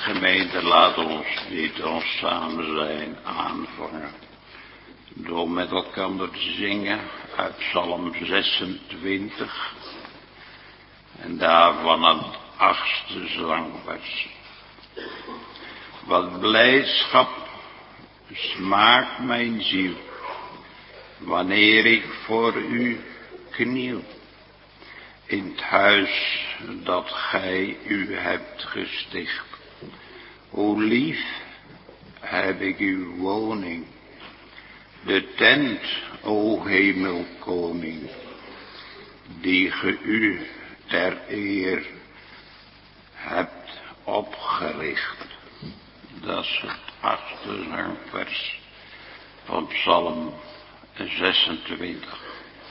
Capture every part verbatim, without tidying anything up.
Gemeente, laat ons niet ons samen zijn aanvangen door met elkaar te zingen uit Psalm zesentwintig en daarvan het achtste zangvers. Wat blijdschap smaakt mijn ziel, wanneer ik voor u kniel, in het huis dat gij u hebt gesticht. Hoe lief heb ik uw woning, de tent, o hemelkoning, die ge u ter eer hebt opgericht. Dat is het achtste zangvers van Psalm zesentwintig.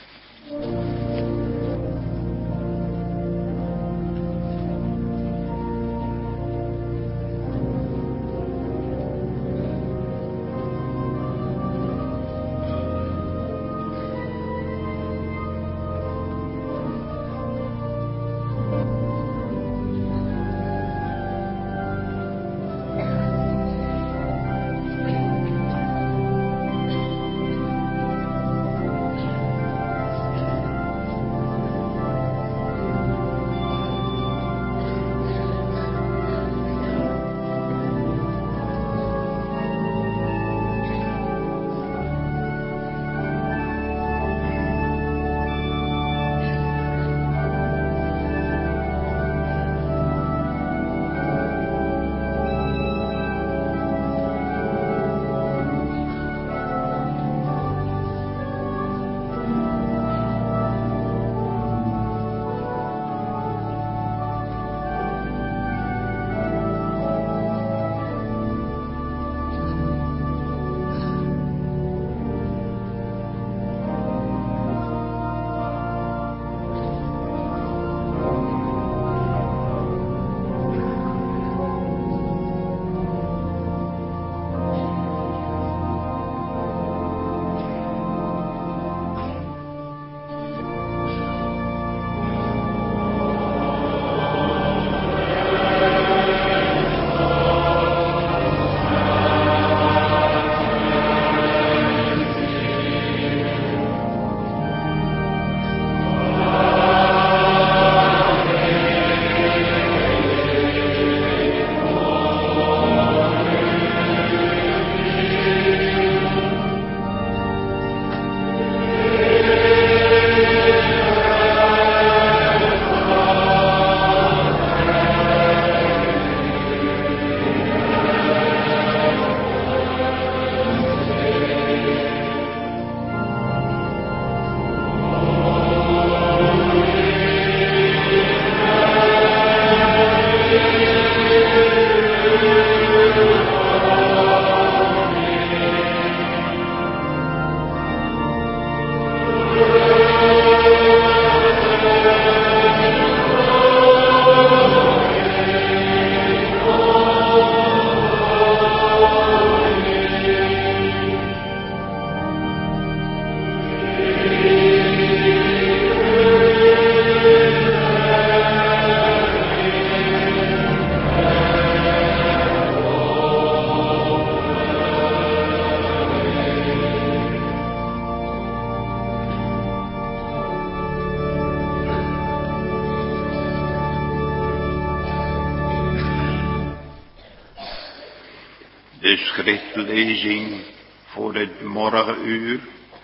De schriftlezing voor het morgenuur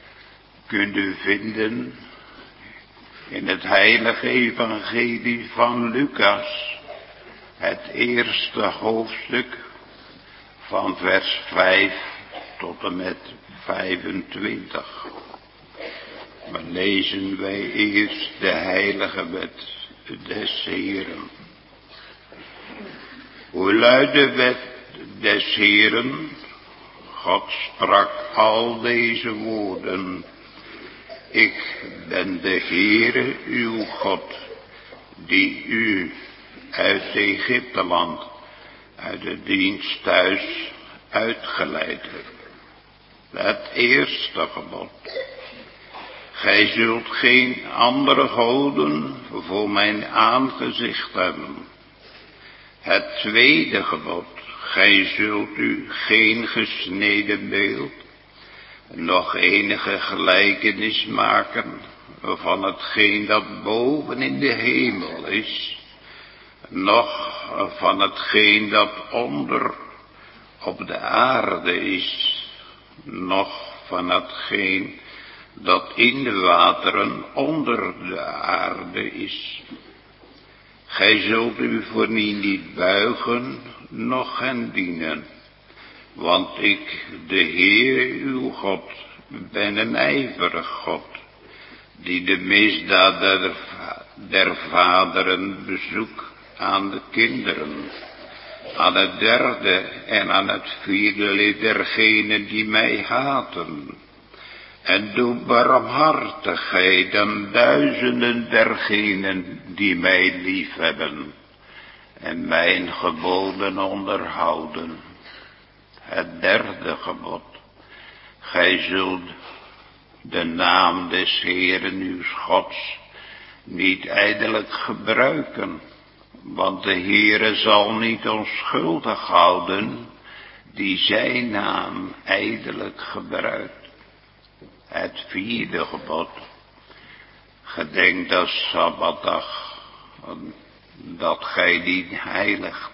kunt u vinden in het heilige evangelie van Lucas, het eerste hoofdstuk van vers vijf tot en met vijfentwintig. Maar lezen wij eerst de heilige wet des Heeren. Hoe luidt de wet des Heeren? God sprak al deze woorden. Ik ben de Heere uw God, die u uit Egypteland, uit de diensthuis uitgeleid heeft. Het eerste gebod. Gij zult geen andere goden voor mijn aangezicht hebben. Het tweede gebod, gij zult u geen gesneden beeld, nog enige gelijkenis maken van hetgeen dat boven in de hemel is, noch van hetgeen dat onder op de aarde is, noch van hetgeen dat in de wateren onder de aarde is. Gij zult u voor die niet buigen, noch hen dienen, want ik, de Heer uw God, ben een ijverig God, die de misdaad der, der vaderen bezoekt aan de kinderen, aan het derde en aan het vierde lid dergenen die mij haten, en doe barmhartigheid aan duizenden dergenen die mij liefhebben en mijn geboden onderhouden. Het derde gebod, gij zult de naam des Heeren uw Gods niet ijdelijk gebruiken, want de Heere zal niet onschuldig houden die zijn naam ijdelijk gebruikt. Het vierde gebod, gedenk de Sabbatdag, dat gij die heiligt.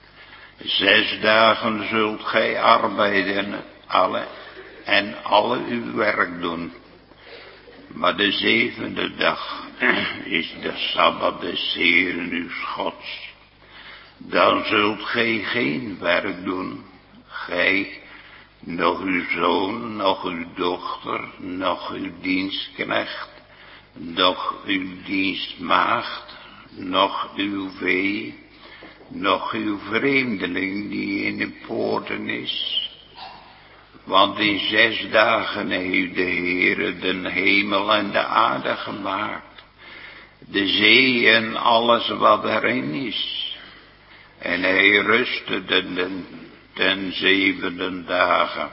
Zes dagen zult gij arbeiden alle en alle uw werk doen, maar de zevende dag is de Sabbat des Heeren uw Gods. Dan zult gij geen werk doen, gij, nog uw zoon, nog uw dochter, nog uw dienstknecht, nog uw dienstmaagd, nog uw vee, nog uw vreemdeling die in de poorten is. Want in zes dagen heeft de Heere de hemel en de aarde gemaakt, de zee en alles wat erin is. En hij rustte den, ten zevende dagen.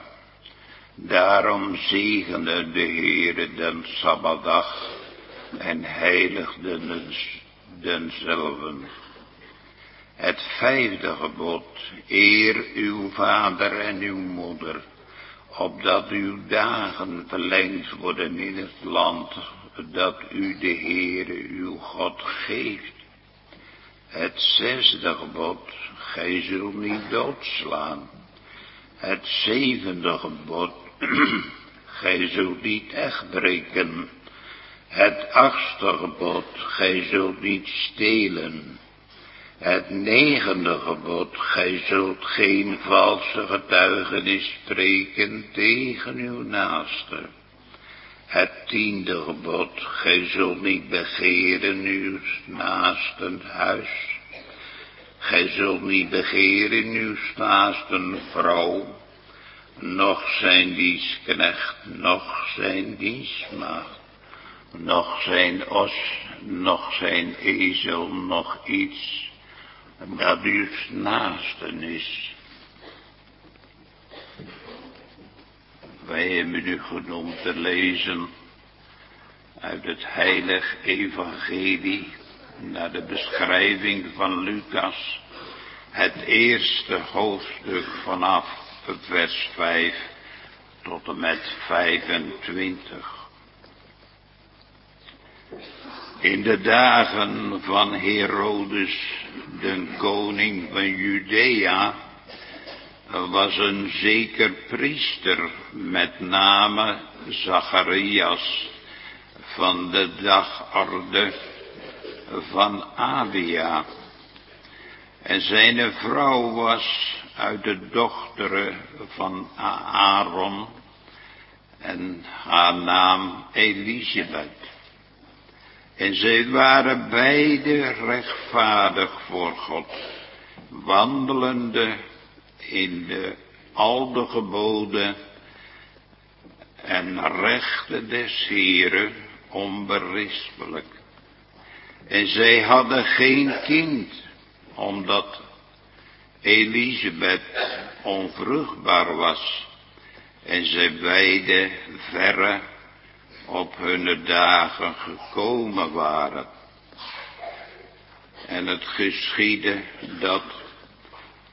Daarom zegende de Heere den Sabbatdag en heiligde denzelven. Het vijfde gebod, eer uw vader en uw moeder, opdat uw dagen verlengd worden in het land dat u de Heere uw God geeft. Het zesde gebod, gij zult niet doodslaan. Het zevende gebod, gij zult niet echtbreken. Het achtste gebod, gij zult niet stelen. Het negende gebod, gij zult geen valse getuigenis spreken tegen uw naaste. Het tiende gebod, gij zult niet begeren uw naasten huis. Gij zult niet begeren uw naasten vrouw, noch zijn dienstknecht, noch zijn dienstmaagd, noch zijn os, noch zijn ezel, noch iets dat uw naasten is. Wij hebben u genoemd te lezen uit het heilig evangelie naar de beschrijving van Lucas, het eerste hoofdstuk vanaf vers vijf tot en met vijfentwintig. In de dagen van Herodes, de koning van Judea, was een zeker priester met name Zacharias van de dagorde van Abia. En zijn vrouw was uit de dochteren van Aaron en haar naam Elisabeth. En zij waren beide rechtvaardig voor God, wandelende in de al de geboden en rechten des Heeren onberispelijk. En zij hadden geen kind, omdat Elisabeth onvruchtbaar was en zij beide verre op hun dagen gekomen waren. En het geschiedde dat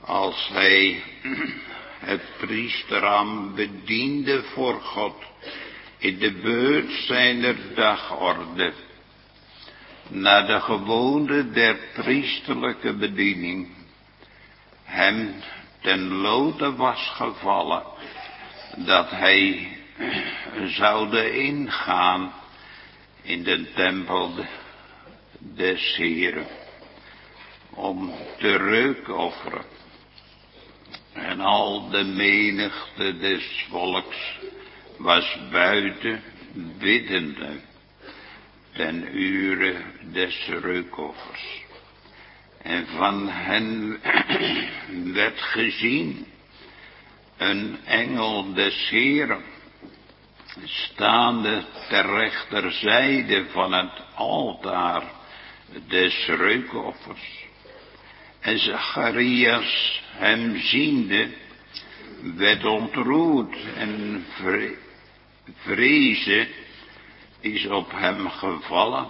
als hij het priesterambt bediende voor God in de beurt zijner dagorde, naar de gewoonte der priesterlijke bediening, hem ten lode was gevallen dat hij zoude ingaan in de tempel des Heeren om te reukofferen. En al de menigte des volks was buiten biddende ten ure des reukoffers. En van hen werd gezien een engel des Heeren, staande ter rechterzijde van het altaar des reukoffers. En Zacharias hem ziende, werd ontroerd en vre vrezen is op hem gevallen.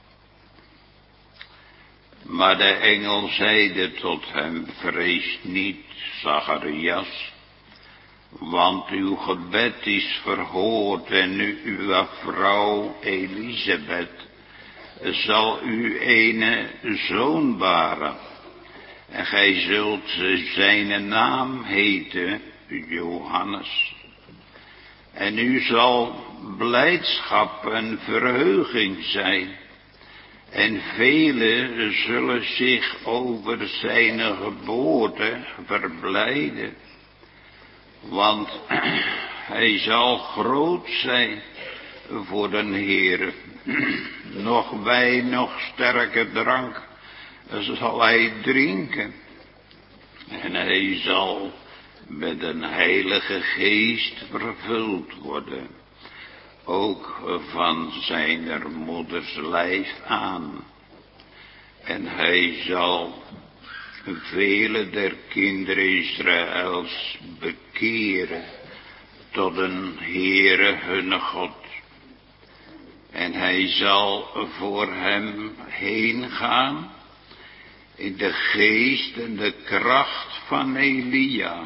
Maar de engel zeide tot hem: vrees niet, Zacharias, want uw gebed is verhoord en uw vrouw Elisabeth zal u een zoon baren. En gij zult zijn naam heten Johannes. En u zal blijdschap en verheuging zijn. En velen zullen zich over zijn geboorte verblijden. Want hij zal groot zijn voor den Heere. Nog wijn, nog sterke drank zal hij drinken. En hij zal met een heilige geest vervuld worden. Ook van zijner moeders lijf aan. En hij zal vele der kinderen Israëls bekeren tot een Heere hun God. En hij zal voor hem heen gaan in de geest en de kracht van Elia,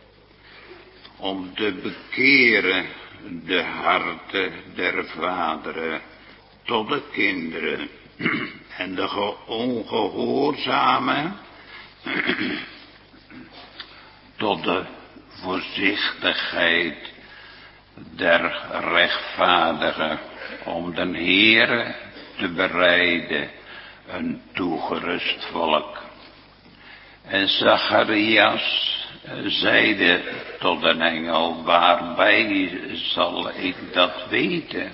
om te bekeren de harten der vaderen tot de kinderen en de ongehoorzamen tot de voorzichtigheid der rechtvaardigen, om den Heere te bereiden een toegerust volk. En Zacharias zeide tot een engel: waarbij zal ik dat weten?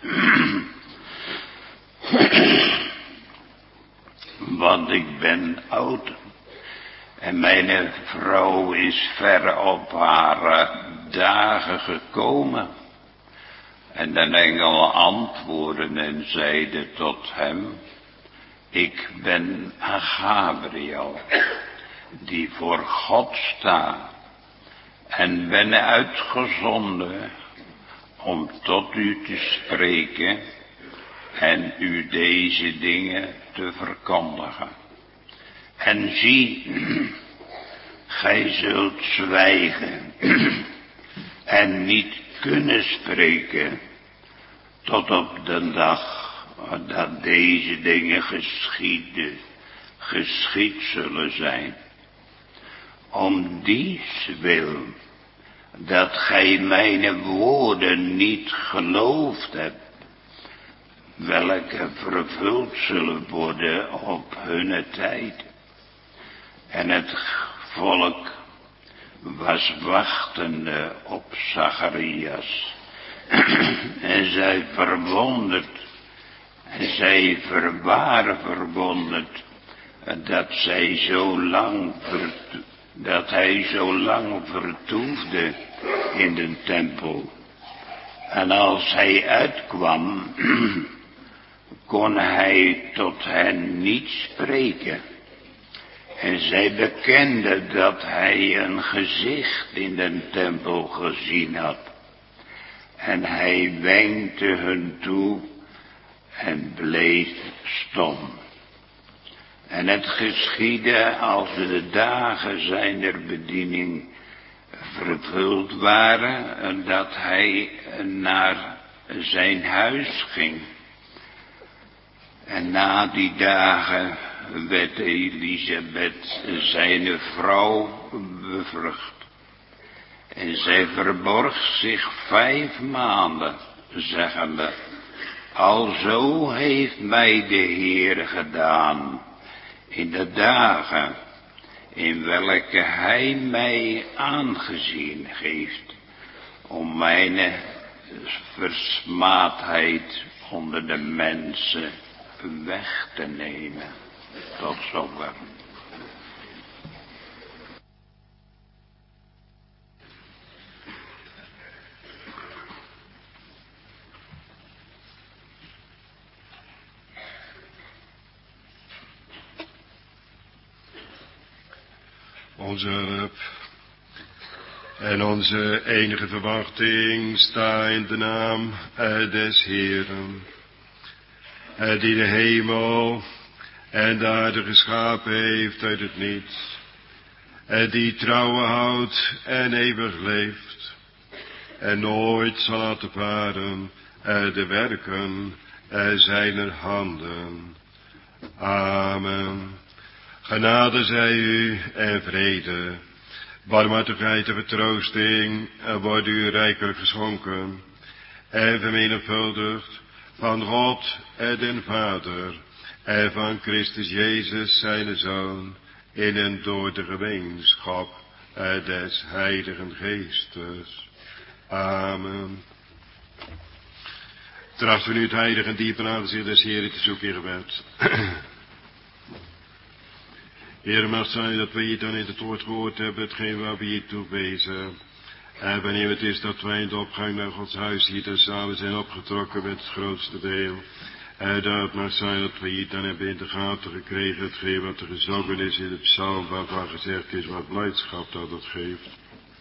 Want ik ben oud en mijn vrouw is ver op haar dagen gekomen. En de engel antwoordde en zeide tot hem: ik ben Gabriel, die voor God sta, en ben uitgezonden om tot u te spreken en u deze dingen te verkondigen. En zie, gij zult zwijgen en niet kunnen spreken tot op de dag dat deze dingen geschieden, geschied zullen zijn. Om dies wil, dat gij mijn woorden niet geloofd hebt, welke vervuld zullen worden op hunne tijd. En het volk was wachtende op Zacharias. En zij verwonderd, en zij waren verwonderd dat zij zo lang verto- dat hij zo lang vertoefde in de tempel. En als hij uitkwam, kon hij tot hen niet spreken. En zij bekenden dat hij een gezicht in de tempel gezien had. En hij wenkte hun toe en bleef stom. En het geschiedde als de dagen zijner bediening vervuld waren, dat hij naar zijn huis ging. En na die dagen werd Elisabeth, zijn vrouw, bevrucht. En zij verborg zich vijf maanden, zeggende: alzo heeft mij de Heer gedaan, in de dagen in welke hij mij aangezien heeft, om mijn versmaadheid onder de mensen weg te nemen. Tot zover. Onze hulp en onze enige verwachting sta in de naam des Heeren, die de hemel en de aarde geschapen heeft uit het niets, die trouwen houdt en eeuwig leeft, en nooit zal laten varen de werken zijner handen. Amen. Genade zij u en vrede, barmhartigheid en vertroosting worden u rijkelijk geschonken en vermenigvuldigd van God en den Vader en van Christus Jezus zijn Zoon, in en door de gemeenschap des Heiligen Geestes. Amen. Trachten we nu het heilige en diepe aangezicht des Heeren te zoeken in gebed. Heer, mag zijn dat we hier dan in het woord gehoord hebben, hetgeen waar we hier toe bezig. En wanneer het is dat wij in de opgang naar Gods huis hier dan samen zijn opgetrokken met het grootste deel. En dat mag zijn dat we hier dan hebben in de gaten gekregen, hetgeen wat er gezongen is in het psalm, waarvan gezegd is wat blijdschap dat het geeft.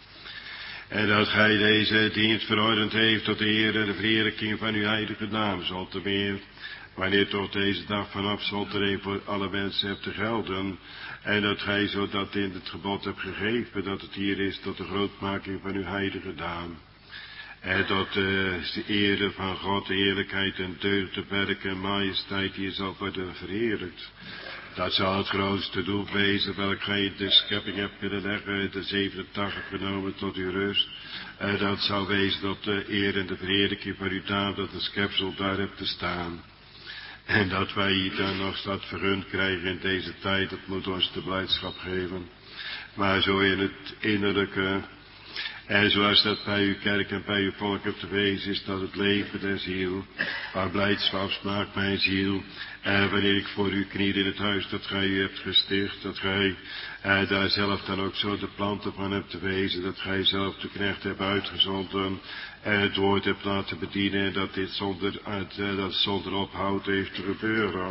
En dat gij deze dienst verordend heeft tot de Heer en de verheerlijking van uw heilige naam, zal te meer. Wanneer toch deze dag van afzondering voor alle mensen hebt te gelden. En dat gij zo dat in het gebod hebt gegeven, dat het hier is tot de grootmaking van uw heilige naam. En tot de ere van God, de eerlijkheid en deugd, de werk en majesteit hier zal worden verheerlijkt. Dat zal het grootste doel wezen, welk gij de schepping hebt willen leggen, de zevenentachtig genomen tot uw rust. En dat zal wezen tot de eer en de verheerlijking van uw naam, dat de schepsel daar hebt te staan. En dat wij hier dan nog dat vergund krijgen in deze tijd, dat moet ons de blijdschap geven. Maar zo in het innerlijke, en zoals dat bij uw kerk en bij uw volk hebt te wezen, is dat het leven der ziel, waar blijdschap smaakt mijn ziel. En wanneer ik voor u kniel in het huis dat gij u hebt gesticht, dat gij eh, daar zelf dan ook zo de planten van hebt te wezen, dat gij zelf de knecht hebt uitgezonden en het woord hebt laten bedienen, en dat dit zonder, uh, dat zonder ophoud heeft te gebeuren.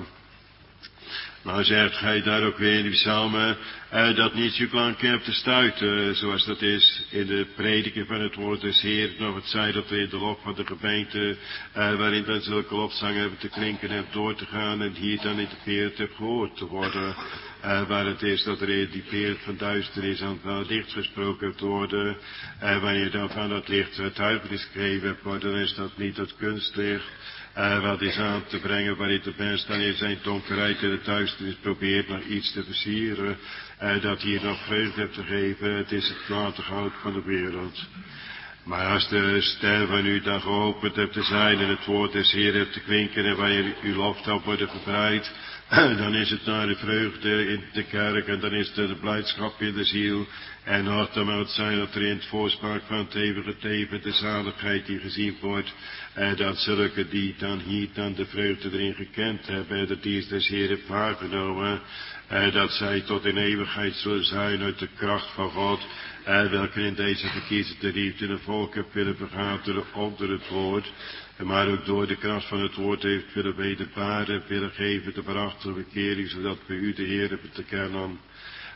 Nou zegt gij daar ook weer in die psalmen, uh, dat niet zo klank hebt te stuiten, zoals dat is in de prediking van het woord des Heer, nog het zij dat we in de lof van de gemeente, uh, waarin dan zulke lofzangen hebben te klinken en door te gaan, en hier dan in de peert hebt gehoord te worden, uh, waar het is dat er in die peert van duisternis aan het licht gesproken hebt te worden, uh, wanneer je dan van dat licht getuigenis gegeven hebt worden, dan is dat niet het kunstlicht, Uh, wat is aan te brengen waarin de mens dan in zijn donkerheid en de duisternis probeert nog iets te versieren, uh, dat hier nog vreugde hebt te geven. Het is het klatergoud van de wereld. Maar als de stem van u dan geopend hebt te zijn en het woord des Heer hebt te klinken en wanneer uw loftap wordt verbreid, dan is het naar de vreugde in de kerk en dan is het de blijdschap in de ziel. En nog dan mag het zijn dat er in het voorspraak van het eeuwige leven de zaligheid die gezien wordt, en dat zulke die dan hier dan de vreugde erin gekend hebben, de dienst des Heer heeft waargenomen, en dat zij tot in eeuwigheid zullen zijn uit de kracht van God, en welke in deze verkiezen de liefde de volk heeft willen vergaderen onder het woord, maar ook door de kracht van het woord heeft willen wedervaren, willen geven de waarachtige bekering, zodat we u de Heer hebben te kennen.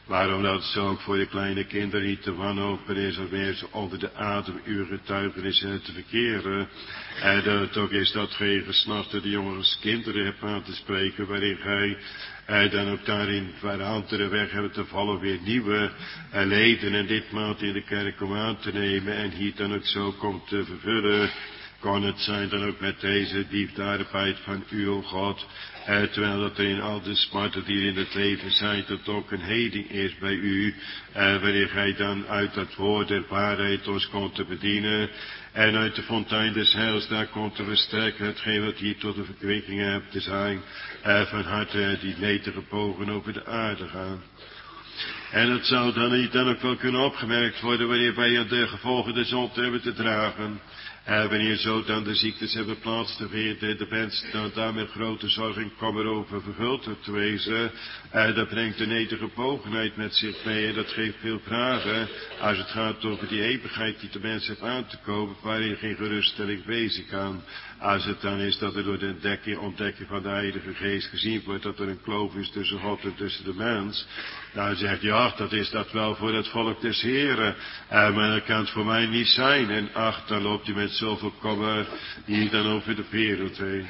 Maar omdat het zo ook voor de kleine kinderen niet te wanhopen is, of meer zo onder de adem uw getuigenissen te verkeren. En dat het ook is dat geen gesnachte de jongens kinderen hebt aan te spreken, waarin gij en dan ook daarin waar anderen weg hebben te vallen weer nieuwe uh, leden en ditmaal in de kerk om aan te nemen en hier dan ook zo komt te vervullen. Kan het zijn dan ook met deze liefdadigheid van u, o God, uh, terwijl dat er in al de smarten die er in het leven zijn, dat ook een heding is bij u, uh, wanneer gij dan uit dat woord der waarheid ons komt te bedienen, en uit de fontein des heils daar komt te verstrekken hetgeen wat hier tot de verkwikking hebt te zijn, uh, van harte die netige bogen over de aarde gaan. En het zou dan niet dan ook wel kunnen opgemerkt worden wanneer wij de gevolgen der zonde hebben te dragen. Uh, wanneer zo dan de ziektes hebben plaats te vinden, de mens dan daar met grote zorg en kommer over vervuld te wezen, uh, dat brengt een netige bogenheid met zich mee en dat geeft veel vragen als het gaat over die eeuwigheid die de mens heeft aan te komen, waarin geen geruststelling wezen kan. Als het dan is dat er door de ontdekking, ontdekking van de Heilige Geest gezien wordt dat er een kloof is tussen God en tussen de mens, dan zegt hij, ach, dat is dat wel voor het volk des Heren, uh, maar dat kan het voor mij niet zijn. En ach, dan loopt hij met zoveel kommer hier dan over de wereld heen.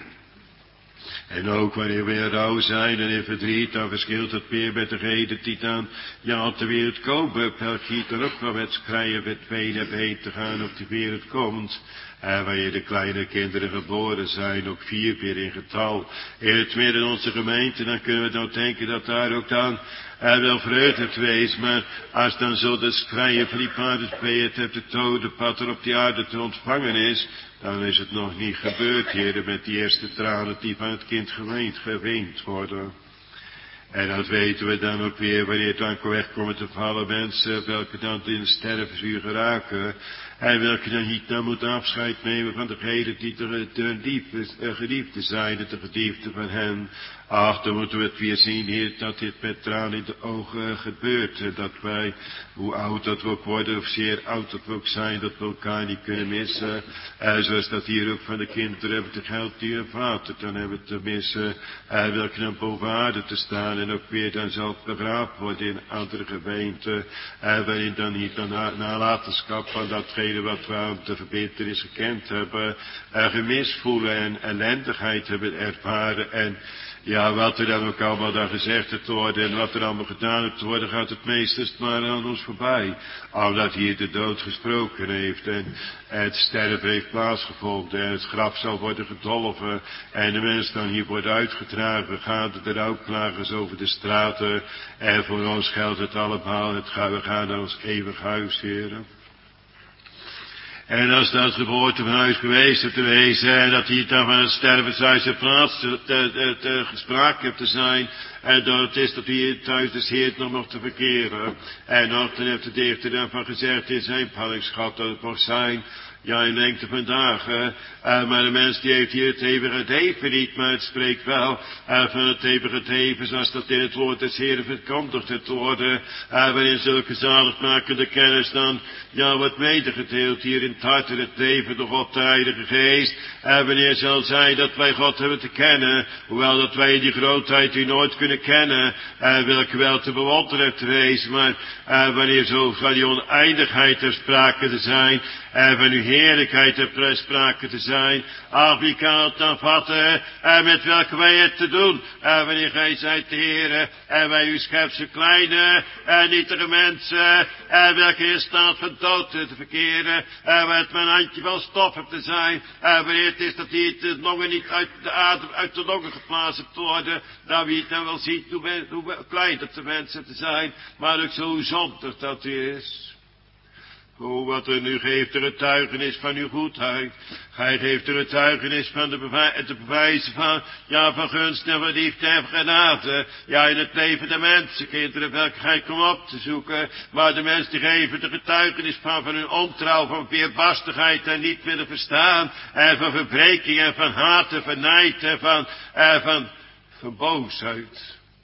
En ook wanneer we in rouw zijn en in verdriet, dan verschilt het weer met degene die dan ja, op de wereld komen. Welk hier dan ook wel met schreien, met benen heen te gaan op die wereld komt. En wanneer de kleine kinderen geboren zijn, ook vier weer in getal, in het midden onze gemeente, dan kunnen we nou denken dat daar ook dan uh, wel vreugde te wees, maar als dan zo de schreien van die paardenspeet hebt de dodenpad er op die aarde te ontvangen is, dan is het nog niet gebeurd, heren, met die eerste tranen die van het kind geweend, geweend worden. En dat weten we dan ook weer, wanneer het dan wegkomen te vallen mensen, welke dan in de stervensuur geraken, en welke dan niet dan moeten afscheid nemen van degene die de, de liefde, de geliefde zijn, de geliefde van hen. Ach, dan moeten we het weer zien, Heer, dat dit met tranen in de ogen gebeurt. Dat wij, hoe oud dat we ook worden, of zeer oud dat we ook zijn, dat we elkaar niet kunnen missen. En zoals dat hier ook van de kinderen hebben te geld die hun vader dan hebben te missen. En welke dan boven aarde te staan en ook weer dan zelf begraven worden in andere gemeenten. En waarin dan niet de na, nalatenschap van datgene wat we aan de verbintenis gekend hebben, en gemis voelen en ellendigheid hebben ervaren. En ja, wat er dan ook allemaal dan gezegd te worden en wat er allemaal gedaan te worden, gaat het meesters maar aan ons voorbij. Omdat hier de dood gesproken heeft en het sterven heeft plaatsgevonden en het graf zal worden gedolven en de mens dan hier wordt uitgedragen, gaan de rouwklagers over de straten en voor ons geldt het allemaal, het gaan, we gaan naar ons eeuwig huis, heren. En als dat geboorte van huis geweest is te wezen, en dat hier dan van het stervenshuis in plaats te, te, te, te gesproken heeft te zijn, en dat het is dat hier thuis des Heer nog mocht te verkeren. En dan heeft de dichter daarvan gezegd in zijn pallingschap dat het mocht zijn, ja, in lengte van dagen, uh, maar de mens die heeft hier het eeuwige leven niet, maar het spreekt wel uh, van het eeuwige leven, zoals dat in het woord des Heeren verkondigd het worden, uh, waarin zulke zaligmakende kennis dan, ja, wordt medegedeeld hier in het hart en het leven door God de Heilige Geest, uh, wanneer zal zij dat wij God hebben te kennen, hoewel dat wij die grootheid die nooit kunnen kennen, uh, welke wel te bewonderen te wezen, maar uh, wanneer zo van die oneindigheid ter sprake te zijn, en van uw heerlijkheid ter sprake te zijn. Ach, wie kan het dan vatten, en met welke wij het te doen, en wanneer gij zijt de Heere, en wij uw schepsel kleine, en nietige mensen, en welke in staat van dood te verkeren, en waar het mijn handje wel stof hebt te zijn, en wanneer het is dat hij de longen niet uit de adem, uit de longen geplaatst te worden, dan wie het dan wel ziet, hoe, hoe klein dat de mensen te zijn, maar ook zo zondig dat hij is. O, wat er nu geeft de getuigenis van uw goedheid. Gij geeft de getuigenis van de, bevij de bewijzen van, ja, van gunst en van liefde en genade. Ja, in het leven der mensen, kinderen, welke gij komt op te zoeken. Maar de mensen die geven de getuigenis van, van hun ontrouw, van weerbarstigheid en niet willen verstaan. En van verbreking en van haat en van nijd en van, en van, van boosheid.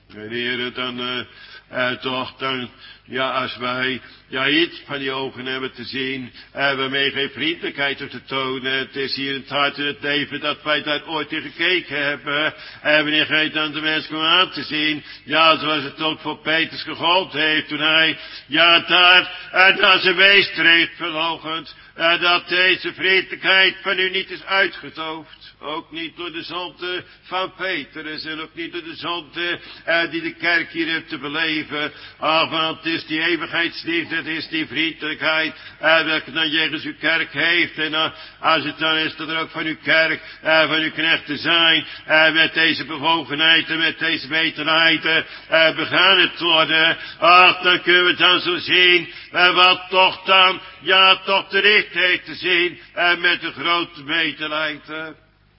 En Heer, dan uh, uh, toch dan, ja, als wij ja, iets van die ogen hebben te zien, en we mee geen vriendelijkheid te tonen, het is hier in het hart en het leven dat wij daar ooit in gekeken hebben, en wanneer gij dan de mens kwam aan te zien, ja, zoals het ook voor Petrus gegold heeft, toen hij, ja, daar, en naar zijn meester heeft verloochend, en dat deze vriendelijkheid van u niet is uitgedoofd. Ook niet door de zonde van Petrus en ook niet door de zonde uh, die de kerk hier heeft te beleven. Ah, want het is die eeuwigheidsliefde, het is die vriendelijkheid uh, welke dan jegens uw kerk heeft. En uh, als het dan is dat er ook van uw kerk, uh, van uw knechten zijn, uh, met deze bewogenheid en met deze beterheid uh, begaan het worden. Ach, dan kunnen we dan zo zien, uh, wat toch dan, ja, toch de richtheid te zien, uh, met de grote beterheid. Uh.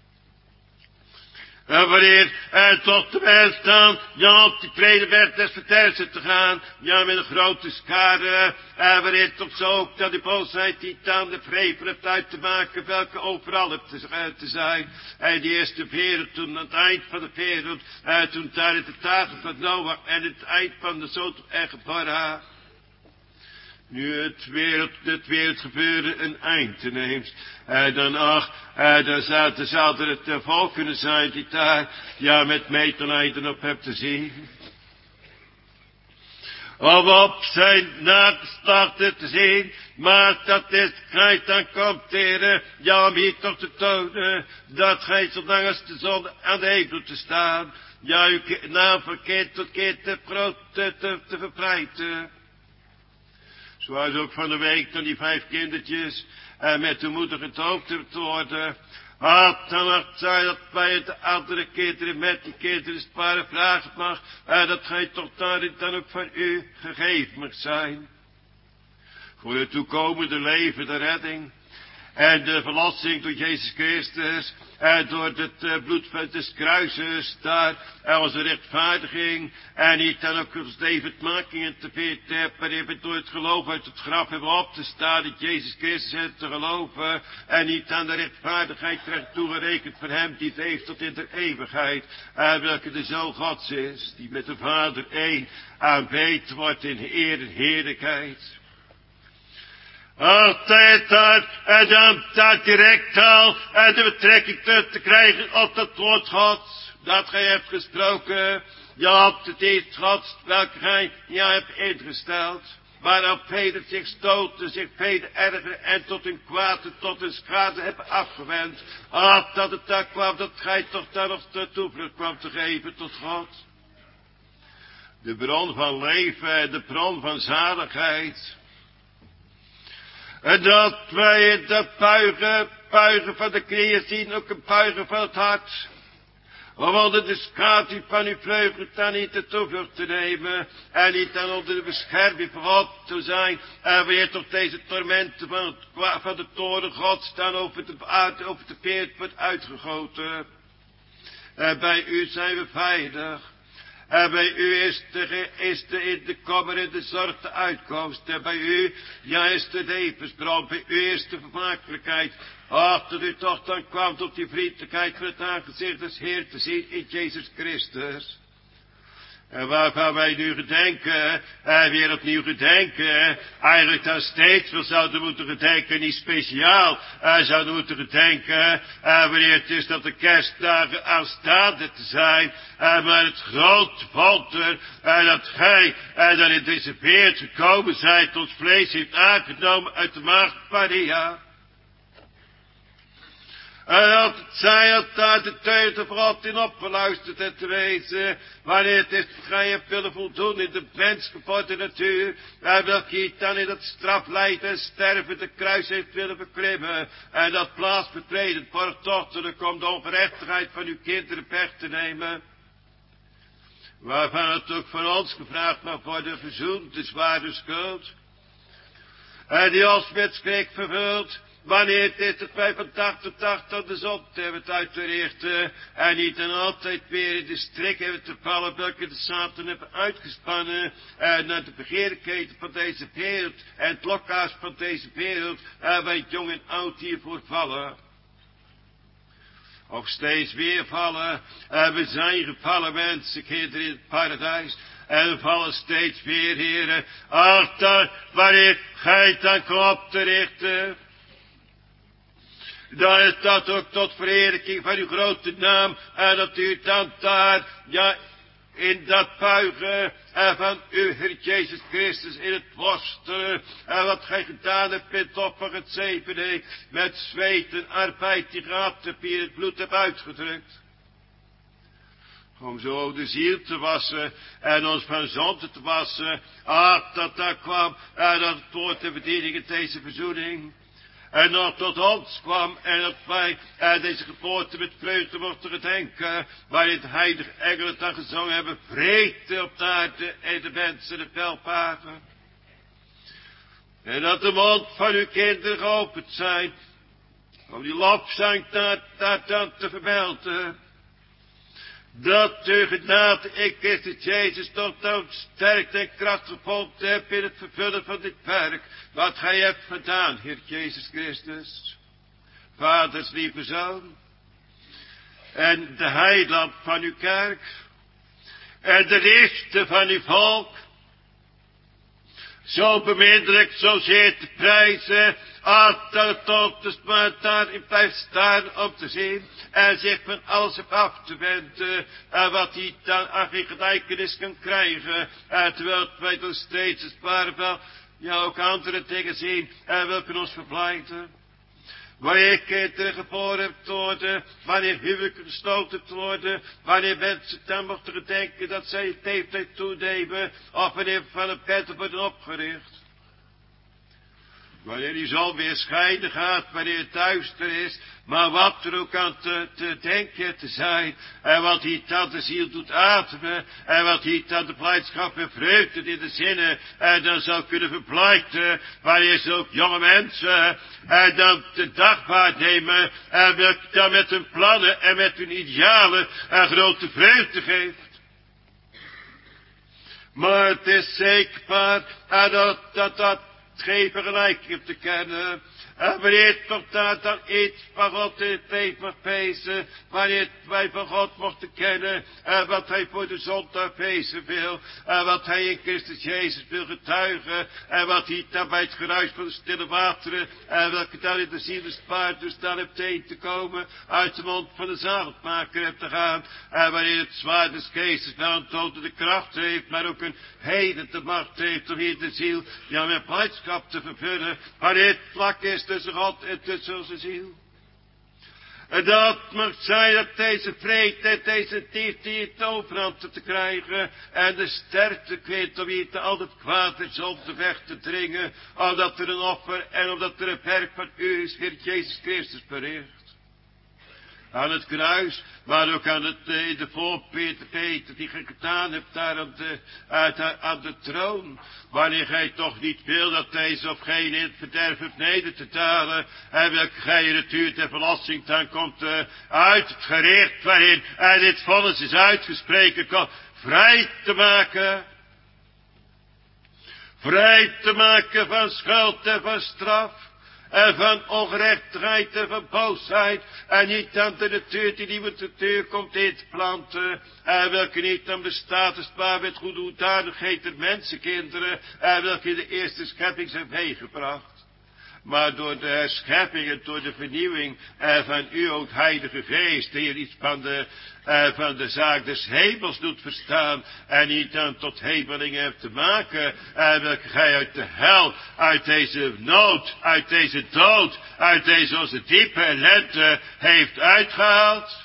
En wanneer er tot de mens dan, ja, op die tweede weg des verderfs te gaan, ja, met een grote schade, en wanneer toch zo ook dat die boosheid die dan de vrevel heeft uit te maken, welke overal heeft te, uh, te zijn. En die eerste wereld, toen aan het eind van de wereld, uh, toen daar in de dagen van Noach en het eind van de Sodom en Gomorra. Nu het wereld, het wereldgebeuren een eind neemt. En dan ach, en dan zou, dan zou er het volk kunnen zijn die daar, ja, met medelijden op hebt te zien. Om op zijn nageslachten te zien, maar dat is, gij dan komt, heren, ja, om hier toch te tonen, dat gij zolang als de zon aan de hemel te staan, ja, uw naam van kind tot kind te groot te, te, te verbreiden. Zoals ook van de week dan die vijf kindertjes en met de moeder gedoopt te worden. Ah, dan mag zij dat bij de andere kinderen met die kinderen sparen vragen mag. En dat gij toch daarin dan ook van u gegeven mag zijn. Voor het toekomende leven, de redding. En de verlossing door Jezus Christus. En door het uh, bloed van des kruises. Daar en onze rechtvaardiging. En niet dan ook ons levendmaking te veertig. Maar even door het geloof uit het graf hebben op te staan. Dat Jezus Christus heeft te geloven. En niet aan de rechtvaardigheid krijgt toegerekend voor hem die leeft tot in de eeuwigheid. En welke de Zoon Gods is. Die met de Vader één aanbeden wordt in eer en heerlijkheid. Altijd daar, en dan daar direct al, en de betrekking te, te krijgen op dat woord Gods, dat gij hebt gesproken, ja, op het eerst Gods, welke gij, ja, hebt ingesteld, waarop velen zich stoten, zich velen ergeren, en tot hun kwaad en tot hun schade hebben afgewend. Ach, dat het daar kwam, dat gij toch daar nog de toevlucht kwam te geven tot God. De bron van leven en de bron van zaligheid. En dat wij de puigen, puigen van de knieën zien, ook een puigen van het hart. Om onder de schaduw van uw vleugel dan niet de toevlucht te nemen. En niet dan onder de bescherming van God te zijn. En weer toch deze tormenten van, het, van de toren Gods dan over de aarde, over de peert wordt uitgegoten. En bij u zijn we veilig. En bij u is de, is de in de kommer en de zorg de uitkomst. En bij u, ja, is de levensbron. Bij u is de vermakelijkheid. Ach, dat u toch dan kwam tot die vriendelijkheid van het aangezicht des Heer te zien in Jezus Christus. En waarvan wij nu gedenken, en weer opnieuw gedenken, eigenlijk dan steeds wel zouden moeten gedenken, niet speciaal, en zouden moeten gedenken, en wanneer het is dat de kerstdagen aanstaande te zijn, en maar het grote wonder, en dat gij, en dan in deze wereld gekomen zijt, ons vlees heeft aangenomen uit de maagd Maria. En dat het zij dat daar de teuten voor God in opgeluisterd heeft te wezen, wanneer het is dat gij hebt willen voldoen in de mensgeboorte natuur, en welke je dan in dat straflijden en sterven de kruis heeft willen beklimmen, en dat plaats betreden voor het dochterlijk om de ongerechtigheid van uw kinderen weg te nemen. Waarvan het ook van ons gevraagd mag worden verzoend, de zware schuld. En die ons met schrik vervult, wanneer het is dat wij van dag tot dag tot de zon hebben uit te richten, en niet en altijd weer in de strik hebben te vallen, welke de Satan hebben uitgespannen, en naar de begeerlijkheden van deze wereld, en het lokhuis van deze wereld, en wij jong en oud hiervoor vallen. Of steeds weer vallen. En we zijn gevallen mensen, kinderen in het paradijs. En we vallen steeds weer, heren. Altijd wanneer gij dan komt op te richten. Dan is dat ook tot verheerlijking van uw grote naam. En dat u dan daar, ja, in dat buigen en van uw Heer Jezus Christus in het worstelen. En wat gij gedaan hebt in het offer het zevende. Met zweet en arbeid die gehad hebt, hier het bloed hebt uitgedrukt. Om zo de ziel te wassen en ons van zonde te wassen. Ah, dat daar kwam en dat het woord te verdedigen deze verzoening. En nog tot ons kwam en dat wij en deze geboorte met vreugde mochten gedenken. Waarin de heilige engelen dan gezongen hebben. Vrede op de aarde en de mensen de welvaart. En dat de mond van uw kinderen geopend zijn. Om die lofzang daar, daar dan te vermelden. Dat uw genade in Christus Jezus tot dan sterk en kracht gevonden hebt in het vervullen van dit werk. Wat gij hebt gedaan, Heer Jezus Christus. Vaders lieve Zoon. En de heiland van uw kerk. En de liefde van uw volk. Zo beminnelijk, zo zeer te prijzen. Ah, dat het tot dus maar daarin blijft staan om te zien. En zich van alles op af te wenden. En wat hij dan aan geen gelijkenis kan krijgen. En terwijl wij dan steeds het wel, ja ook andere dingen zien. En welke ons verblijden. Wanneer kinderen geboren hebt worden, wanneer huwelijken gesloten te worden, wanneer mensen dan mochten gedenken dat zij het leeftijd toenemen, of wanneer van een bed worden opgericht. Wanneer die zon weer schijnen gaat, wanneer het duister is, maar wat er ook aan te, te denken te zijn, en wat hij dan de ziel doet ademen, en wat hij dan de blijdschap en vreugde in de zinnen, en dan zou kunnen verblijden, wanneer ze ook jonge mensen, en dan de dag waarnemen, en welke dan met hun plannen en met hun idealen een grote vreugde geeft. Maar het is zeker waar, en dat, dat, dat, geen vergelijking te kennen. En wanneer toch daar dan iets van God in het leven mag wezen. Wanneer wij van God mochten kennen. En wat hij voor de zondag wezen wil. En wat hij in Christus Jezus wil getuigen. En wat hij dan bij het geruis van de stille wateren. En welke dan in de zielespaard dus dan hebt heen te komen. Uit de mond van de zaligmaker hebt te gaan. En wanneer het zwaard des geestes wel een dodende kracht heeft. Maar ook een heden de macht heeft om hier de ziel. Ja met blijdschap te vervullen. Wanneer het vlak is tussen God en tussen onze ziel. En dat mag zijn dat deze vrede en deze liefde hier de overhand te krijgen. En de sterkte kweet om hier te al het kwaad en zonde weg te dringen. Omdat er een offer en omdat er een werk van u is, Heer Jezus Christus verricht. Aan het kruis, maar ook aan het, in de voorpeter Peter die gij gedaan hebt daar aan de, uit, aan de troon. Wanneer gij toch niet wil dat deze of geen in het verderf hebt neder te dalen. En welke gij in het uur der verlossing dan komt uh, uit het gericht waarin en dit vonnis is uitgespreken komt. Vrij te maken. Vrij te maken van schuld en van straf. En van ongerechtigheid en van boosheid. En niet aan de natuur die nieuwe natuur komt in te planten. En welke niet aan de status waar met goede hoedanigheid der mensenkinderen. En welke in de eerste schepping zijn meegebracht. Maar door de herschepping en door de vernieuwing eh, van u, ook Heilige Geest, die er iets van de, eh, van de zaak des hemels doet verstaan, en niet dan tot hemelingen hebt te maken, en welke gij uit de hel, uit deze nood, uit deze dood, uit deze onze diepe ellende heeft uitgehaald.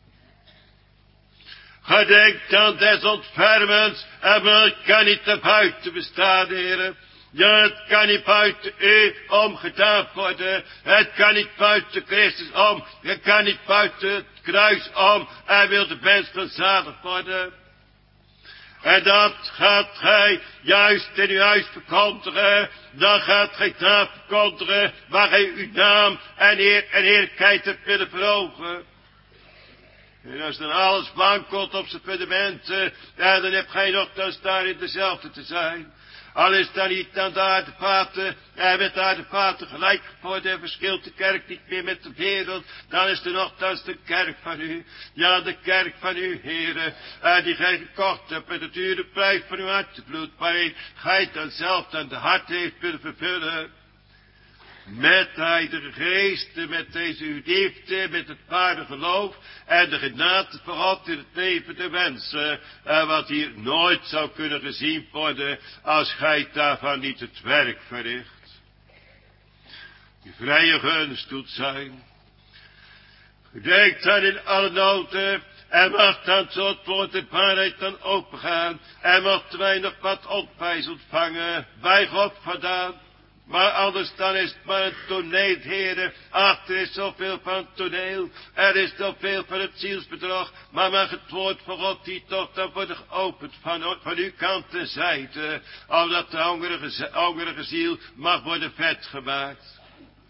Gedenk dan des ontfermens, en het kan niet te buiten bestaan, heren. Ja, het kan niet buiten u omgedaan worden. Het kan niet buiten Christus om. Het kan niet buiten het kruis om. Hij wil de mens verzadigd worden. En dat gaat gij juist in uw huis verkondigen. Dan gaat gij daar verkondigen waar gij uw naam en eer en heerlijkheid hebt willen verhogen. En als dan alles wankelt op zijn fundamenten, ja, dan hebt gij nog dan daar in dezelfde te zijn. Al is dan niet aan de aardevaten, en met de aardevaten gelijk geworden en verschilt de kerk niet meer met de wereld, dan is er nogthans de kerk van u. Ja, de kerk van u, Heere, uh, die gij gekocht hebt met het dure prijs van uw hartebloed, waarin gij dan zelf dan de hart heeft willen vervullen. Met de Heilige Geest, met deze uw liefde, met het ware geloof en de genade van God in het leven der mensen, uh, wat hier nooit zou kunnen gezien worden, als gij daarvan niet het werk verricht. Die vrije gunst doet zijn. Gedenkt dan in alle noten, en mag dan zo het woord de waarheid dan opengaan, en mochten wij nog wat ontwijs ontvangen, bij God vandaan. Maar anders dan is het maar een toneel, heren. Ach, er is zoveel van het toneel. Er is zoveel van het zielsbedrog. Maar mag het woord van God die toch dan worden geopend van, van uw kant en zijde. Omdat de hongerige, hongerige ziel mag worden vet gemaakt.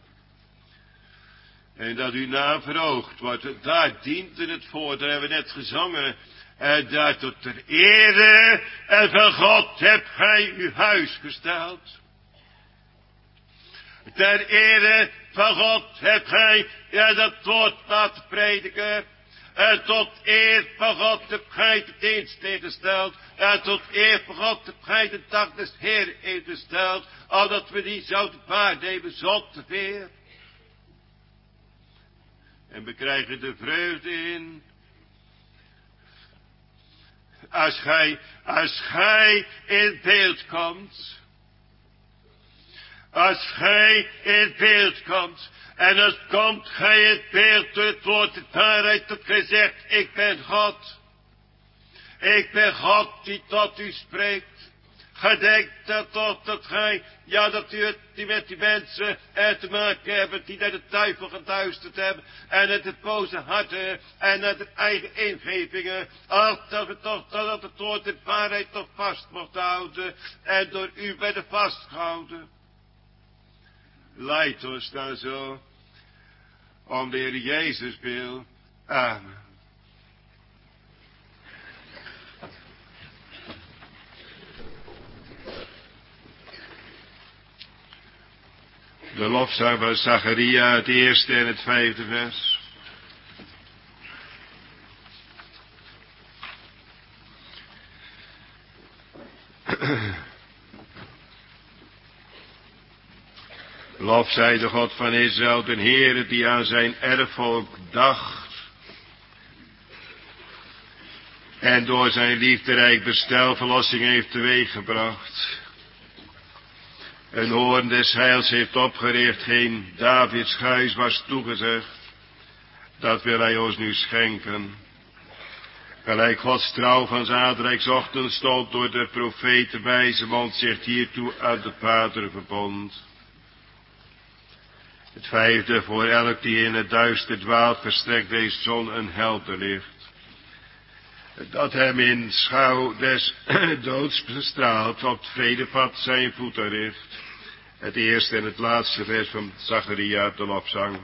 En dat uw naam verhoogd wordt. Daar dient het voor. Daar hebben we net gezongen. En daar tot ter ere en van God hebt gij uw huis gesteld. Ter ere van God hebt gij ja, dat woord laten prediken. En tot eer van God hebt gij de dienst ingesteld. En tot eer van God hebt gij de dag des Heeren ingesteld. Opdat we die zouden waarnemen zonder veer. En we krijgen de vreugde in. Als gij, als gij in beeld komt. Als gij in beeld komt, en als komt gij in beeld door het woord de waarheid dat gij zegt, ik ben God. Ik ben God die tot u spreekt. Gedenk dat toch dat gij, ja dat u het die met die mensen er te maken hebben, die naar de duivel geduisterd hebben, en naar de boze harten, en naar de eigen ingevingen, ach dat we toch dat het woord de waarheid toch vast mocht houden, en door u werden vastgehouden. Leid ons dan zo, om de Heer Jezus wil. Amen. De lofzang van Zacharia, het eerste en het vijfde vers. Lof zij de God van Israël, de Heere die aan zijn erfvolk dacht. En door zijn liefderijk bestel verlossing heeft teweeggebracht. Een hoorn des heils heeft opgericht, geen Davids huis was toegezegd. Dat wil hij ons nu schenken. Gelijk Gods trouw van Zadrijks ochtend stond door de profeten bij zijn mond zich hiertoe uit de Vader verbond. Het vijfde, voor elk die in het duister dwaalt, verstrekt deze zon een helder licht. Dat hem in schouw des doods bestraalt, op het vredepad zijn voeten richt. Het eerste en het laatste vers van Zacharia, de lofzang.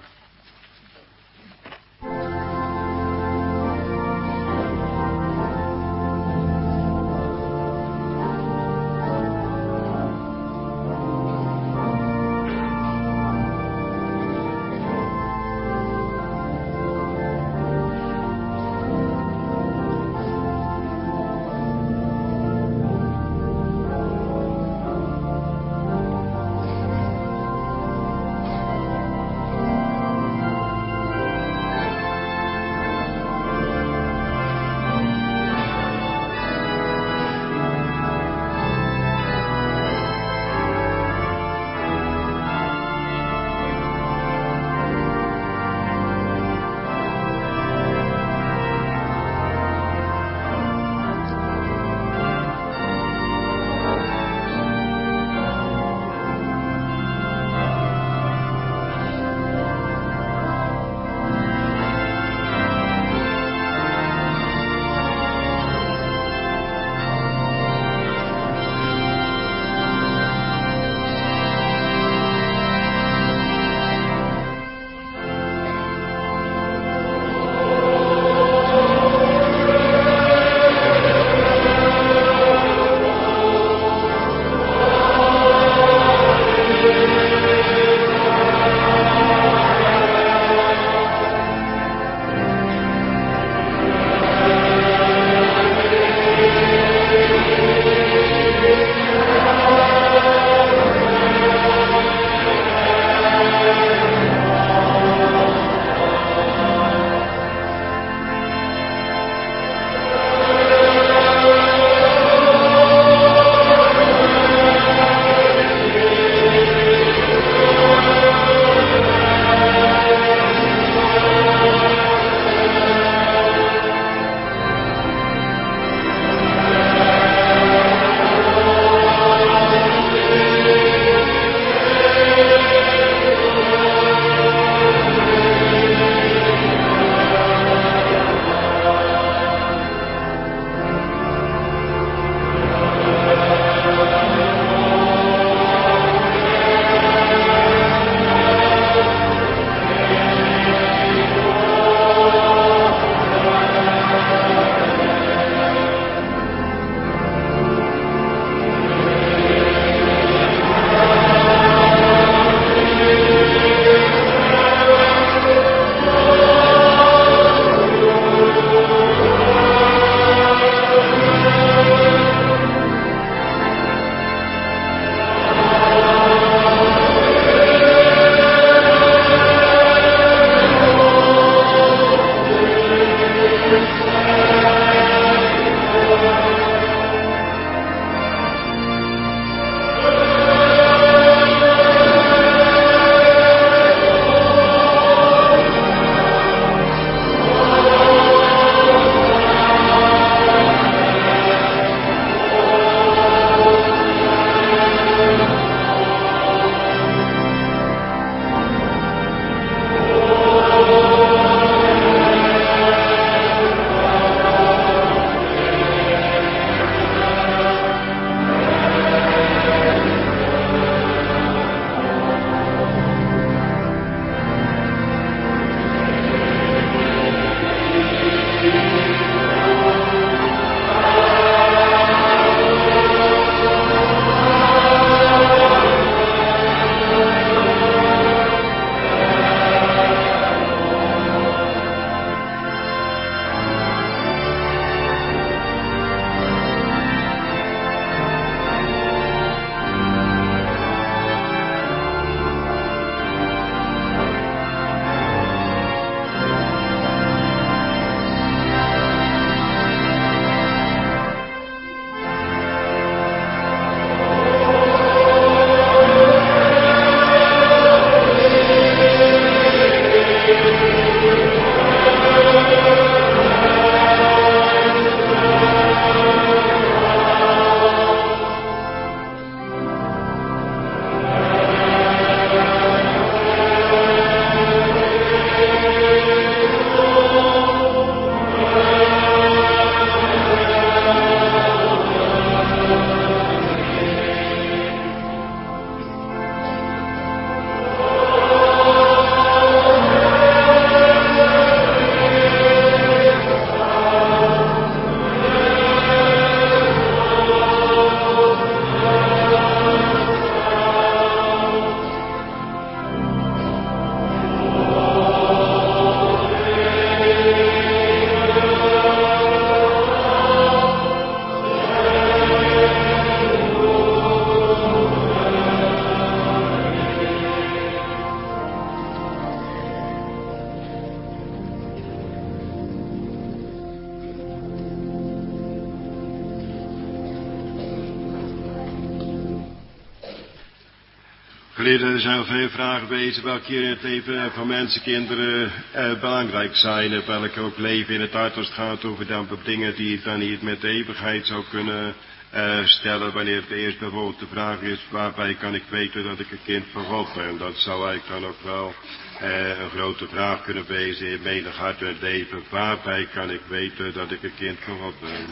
Geliefden, er zijn veel vragen bezig welke hier in het leven van mensenkinderen eh, belangrijk zijn. En welke ook leven in het hart als het gaat over dan dingen die het dan niet met de eeuwigheid zou kunnen uh, stellen. Wanneer het eerst bijvoorbeeld de vraag is, waarbij kan ik weten dat ik een kind van God ben? Dat zou eigenlijk dan ook wel uh, een grote vraag kunnen wezen in menig hart en leven. Waarbij kan ik weten dat ik een kind van God ben?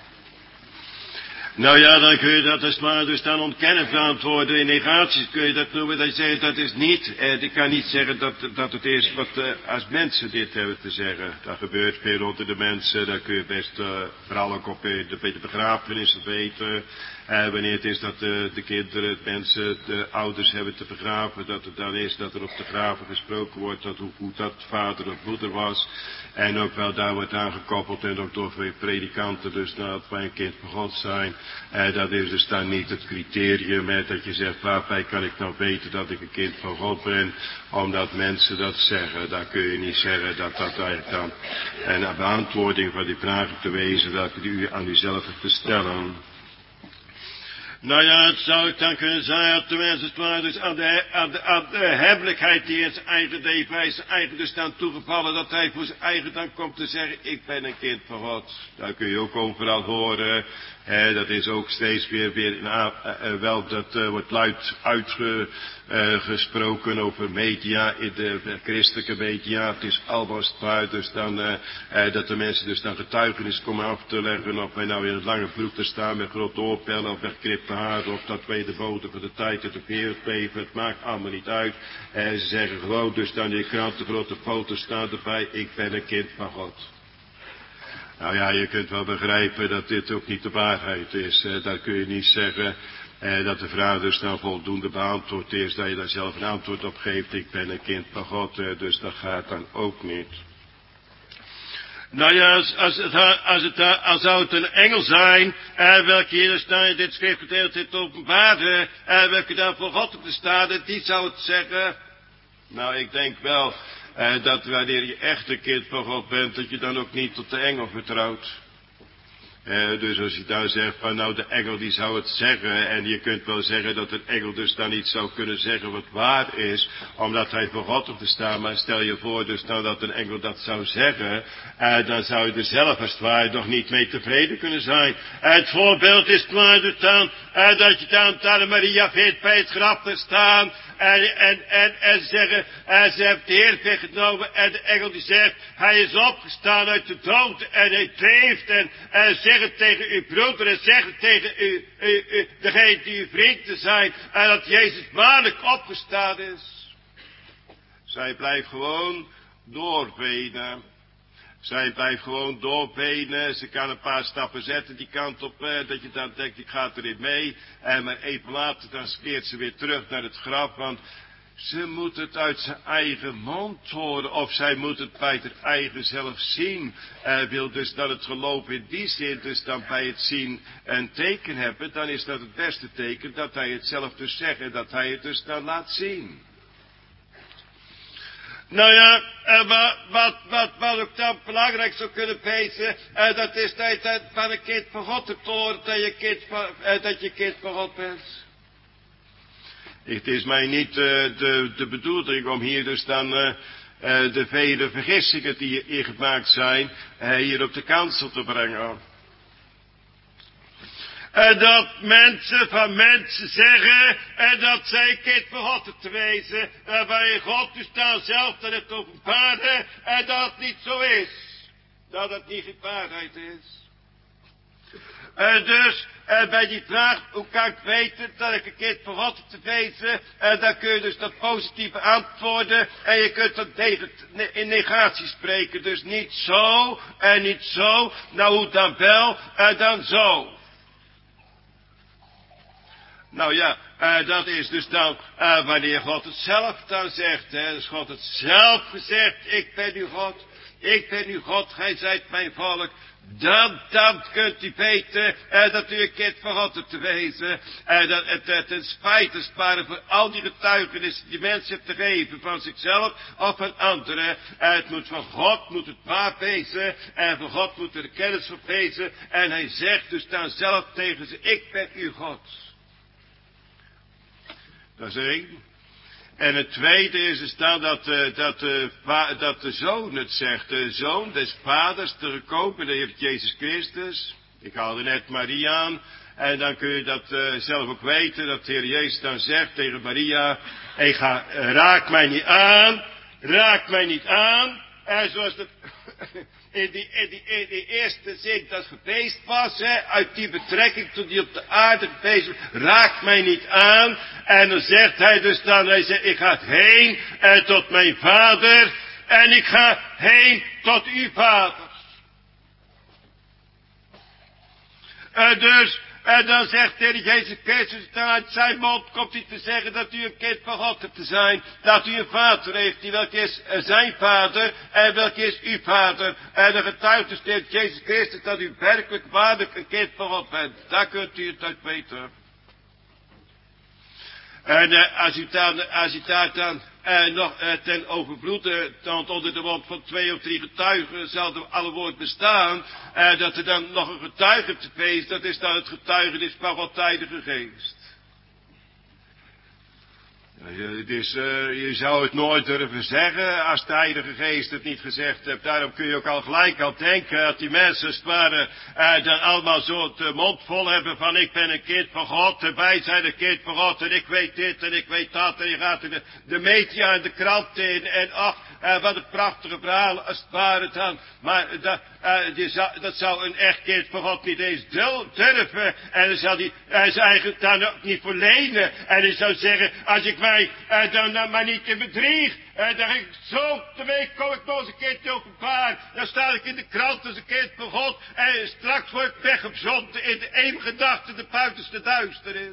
Nou ja, dan kun je dat als het ware dus dan ontkennen verantwoorden. In negaties kun je dat noemen, dat je zegt dat is niet. Eh, ik kan niet zeggen dat, dat het is wat uh, als mensen dit hebben te zeggen. Dat gebeurt veel onder de mensen, daar kun je best uh, vooral ook op de, de begrafenissen weten. Uh, wanneer het is dat de, de kinderen, de mensen, de ouders hebben te begraven, dat het dan is dat er op de graven gesproken wordt, dat hoe goed dat vader of moeder was. En ook wel daar wordt aangekoppeld en ook door veel predikanten, dus dat wij een kind van God zijn. Uh, dat is dus dan niet het criterium met dat je zegt, waarbij kan ik nou weten dat ik een kind van God ben, omdat mensen dat zeggen. Daar kun je niet zeggen dat dat eigenlijk dan een beantwoording van die vragen te wezen, welke u aan uzelf hebt te stellen. Nou ja, het zou ik dan kunnen zijn, dat de mensen het waar dus aan de, aan de, aan de hebbelijkheid die in zijn eigen leven, hij is zijn eigen dus dan toegevallen, dat hij voor zijn eigen dan komt te zeggen, ik ben een kind van God. Daar kun je ook overal horen, hè, dat is ook steeds weer, weer nou, uh, wel, dat uh, wordt luid uitgesproken uh, over media, in de uh, christelijke media, het is alvast waar, dus dan, uh, uh, dat de mensen dus dan getuigenis komen af te leggen, of wij nou in het lange broek te staan met grote oorpellen, of met geknipte haren, of dat wij de boten van de tijd uit de wereld leven, het maakt allemaal niet uit. Uh, ze zeggen gewoon, dus dan in de krant de grote foto's staan erbij, ik ben een kind van God. Nou ja, je kunt wel begrijpen dat dit ook niet de waarheid is. Uh, daar kun je niet zeggen uh, dat de vraag dus nou voldoende beantwoord is, dat je daar zelf een antwoord op geeft, ik ben een kind van God, uh, dus dat gaat dan ook niet. Nou ja, als, als, het, als, het, als zou het een engel zijn, uh, welke hier dus nou in dit schriftgedeelte heeft openbaren, uh, welke daar voor God op te staan, die zou het zeggen. Nou, ik denk wel uh, dat wanneer je echt een kind van God bent, dat je dan ook niet tot de engel vertrouwt. Uh, dus als je daar zegt van nou de engel die zou het zeggen, en je kunt wel zeggen dat een engel dus dan niet zou kunnen zeggen wat waar is, omdat hij voor God op te staan, maar stel je voor dus nou dat een engel dat zou zeggen, uh, dan zou je er zelf als het ware nog niet mee tevreden kunnen zijn. Uh, het voorbeeld is het maar dus dan, uh, dat je dan Tante Maria vindt bij het graf te staan, en, en, en, en zeggen, uh, ze heeft de Heer weggenomen, en de engel die zegt, hij is opgestaan uit de dood, en hij leeft, en, en zeg het tegen uw broeder, en zeg het tegen u, u, u, degene die uw vrienden zijn, en dat Jezus waarlijk opgestaan is. Zij blijft gewoon doorbenen. Zij blijft gewoon doorbenen. Ze kan een paar stappen zetten die kant op, eh, dat je dan denkt, ik ga erin mee. En maar even later, dan keert ze weer terug naar het graf, want ze moet het uit zijn eigen mond horen, of zij moet het bij het eigen zelf zien. Uh, wil dus dat het geloof in die zin dus dan bij het zien een teken hebben, dan is dat het beste teken dat hij het zelf dus zegt en dat hij het dus dan laat zien. Nou ja, uh, wat, wat, wat, wat ook dan belangrijk zou kunnen wezen, uh, dat is dat je van een kind van God hebt horen, dat je kind van, uh, dat je kind van God bent. Het is mij niet uh, de, de bedoeling om hier dus dan uh, uh, de vele vergissingen die hier gemaakt zijn, uh, hier op de kansel te brengen. En dat mensen van mensen zeggen, en dat zij kind van God te wezen, en bij God dus dan zelf dat het openbaren, en dat het niet zo is. Dat het niet waarheid is. En dus, en bij die vraag, hoe kan ik weten dat ik een kind van God heb te wezen, en dan kun je dus dat positieve antwoorden, en je kunt dat tegen, in negatie spreken, dus niet zo, en niet zo, nou hoe dan wel, en dan zo. Nou ja, uh, dat is dus dan, uh, wanneer God het zelf dan zegt, hè, dus God het zelf gezegd, ik ben uw God, ik ben uw God, gij zijt mijn volk, dan, dan kunt u weten, uh, dat u een kind van God hebt te wezen, en uh, dat het, het ten spijt sparen voor al die getuigenissen die mensen hebben te geven, van zichzelf of van anderen, uh, het moet van God, moet het waar wezen, en van God moet er de kennis van wezen, en hij zegt dus dan zelf tegen ze, ik ben uw God. Dat is één. En het tweede is, is dan dat, uh, dat, uh, va, dat de zoon het zegt. De zoon des vaders, te gekomen, de Heer Jezus Christus. Ik haalde net Maria aan. En dan kun je dat uh, zelf ook weten, dat de Heer Jezus dan zegt tegen Maria, hey, ga, uh, raak mij niet aan, raak mij niet aan. En zoals dat in die, in die, in die eerste zin dat geweest was, hè, uit die betrekking toen hij op de aarde geweest was, raak mij niet aan. En dan zegt hij dus dan, hij zegt, ik ga heen en tot mijn vader en ik ga heen tot uw vader. En dus, en dan zegt de Heer Jezus Christus, uit zijn mond komt hij te zeggen dat u een kind van God hebt te zijn. Dat u een vader heeft, die welke is zijn vader en welke is uw vader. En dan getuigt dus de Heer Jezus Christus dat u werkelijk waarlijk een kind van God bent. Daar kunt u het uit weten. En uh, als u dan, als u daar dan uh, nog uh, ten overvloede, dan onder de mond van twee of drie getuigen zal er alle woord bestaan, uh, dat er dan nog een getuige te feest, dat is dan het getuigenis van God Heilige Geest. Het is, uh, je zou het nooit durven zeggen als de Heilige Geest het niet gezegd hebt. Daarom kun je ook al gelijk al denken dat die mensen als het ware uh, dan allemaal zo het mond vol hebben van ik ben een kind van God en wij zijn een kind van God en ik weet dit en ik weet dat. En je gaat de, de media en de krant in en ach, uh, wat een prachtige verhaal als het ware dan. Maar dat, uh, die zou, dat zou een echt kind van God niet eens durven. En dan zou hij uh, zijn eigen dan ook niet verlenen. En hij zou zeggen, als ik mij Uh, dan, dan maar niet in bedrieg. Uh, dan ga ik zo te week kom ik nog eens een keer te openbaar. Dan sta ik in de krant als een kind van God. En straks word ik weggezonden in de eeuwige gedachte de buitenste duisternis.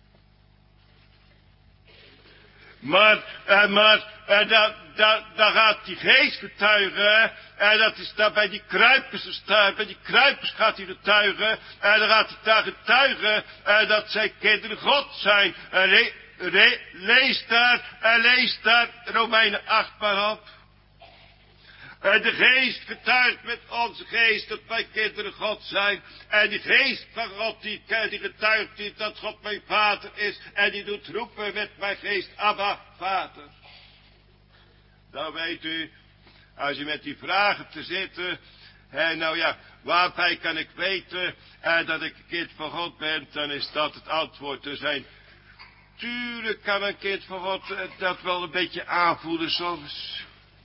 Maar, uh, maar, uh, dan, dan, dan gaat die geest getuigen. En uh, dat is dan bij die kruipers, bij die kruipers gaat hij getuigen. En uh, dan gaat hij daar getuigen uh, dat zij kinderen God zijn. Uh, Re, lees daar, en lees daar Romeinen acht maar op. En de geest getuigt met onze geest dat wij kinderen God zijn. En die geest van God die, die getuigt die dat God mijn vader is. En die doet roepen met mijn geest, Abba, vader. Dan weet u, als je met die vragen te zitten. En nou ja, waarbij kan ik weten eh, dat ik een kind van God ben. Dan is dat het antwoord te zijn. Tuurlijk kan een kind van God dat wel een beetje aanvoelen soms.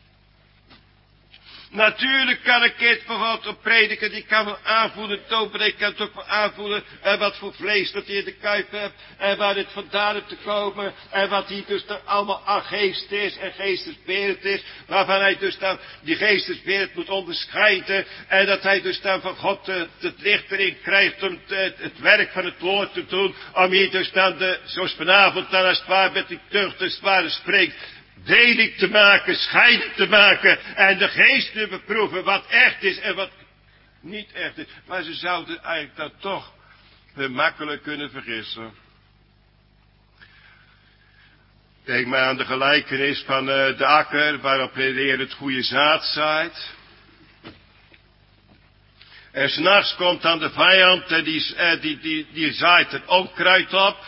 Natuurlijk kan een kind van God, een prediker, die kan wel aanvoelen, een toonprediker kan het ook wel aanvoelen, en wat voor vlees dat hij in de kuip hebt, en waar dit vandaan heeft te komen, en wat hij dus dan allemaal aan geest is, en geestesbeeld is, waarvan hij dus dan die geestesbeeld moet onderscheiden, en dat hij dus dan van God uh, het licht erin krijgt om te, het werk van het woord te doen, om hier dus dan de, zoals vanavond dan als het ware met die tucht als het ware spreekt, deling te maken, scheiding te maken en de geest te beproeven wat echt is en wat niet echt is. Maar ze zouden eigenlijk dat toch makkelijk kunnen vergissen. Denk maar aan de gelijkenis van uh, de akker waarop de Heer het goede zaad zaait. En 's nachts komt dan de vijand en die, uh, die, die, die zaait het onkruid op.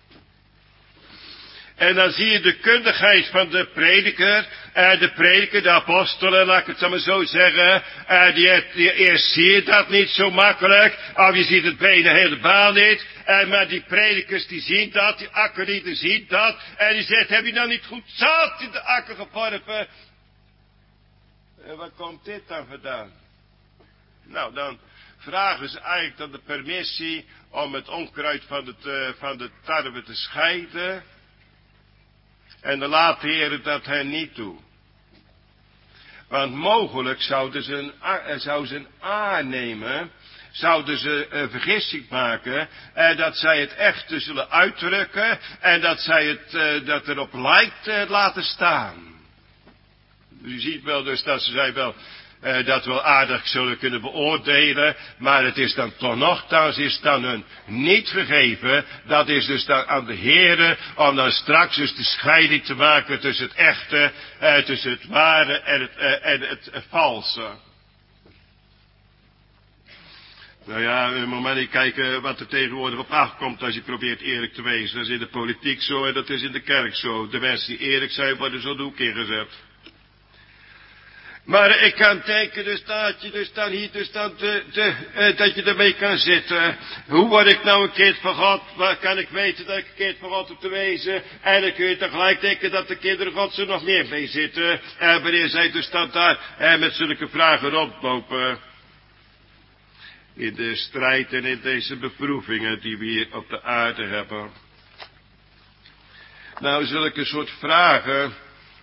En dan zie je de kundigheid van de prediker, uh, de prediker, de apostelen, laat ik het zo maar zo zeggen, uh, die, die, eerst zie je dat niet zo makkelijk, of je ziet het bijna helemaal niet, uh, maar die predikers die zien dat, die akkerlieden zien dat, en die zegt, heb je nou niet goed zaad in de akker geworpen? En waar komt dit dan vandaan? Nou, dan vragen ze eigenlijk dan de permissie om het onkruid van, het, uh, van de tarwe te scheiden. En dan laat de Heer dat hen niet toe. Want mogelijk zouden ze een, zou ze een aannemen, zouden ze een vergissing maken, en dat zij het echte zullen uitdrukken, en dat zij het, uh, dat erop lijkt, uh, laten staan. U ziet wel dus dat ze zijn wel, uh, dat wel aardig zullen kunnen beoordelen, maar het is dan toch nogthans is dan hun niet gegeven, dat is dus dan aan de Heere, om dan straks dus de scheiding te maken tussen het echte, uh, tussen het ware en het, uh, en het uh, valse. Nou ja, we moeten maar niet kijken wat er tegenwoordig op afkomt als je probeert eerlijk te wezen. Dat is in de politiek zo en dat is in de kerk zo. De mensen die eerlijk zijn worden zo de hoek ingezet. Maar ik kan denken, dus dat je dus dan hier, dus dan te, te, eh, dat je ermee kan zitten. Hoe word ik nou een kind van God? Waar kan ik weten dat ik een kind van God heb te wezen? En dan kun je tegelijk denken dat de kinderen God er nog meer mee zitten. En wanneer zij dus dan daar eh, met zulke vragen rondlopen. In de strijd en in deze beproevingen die we hier op de aarde hebben. Nou, zulke soort vragen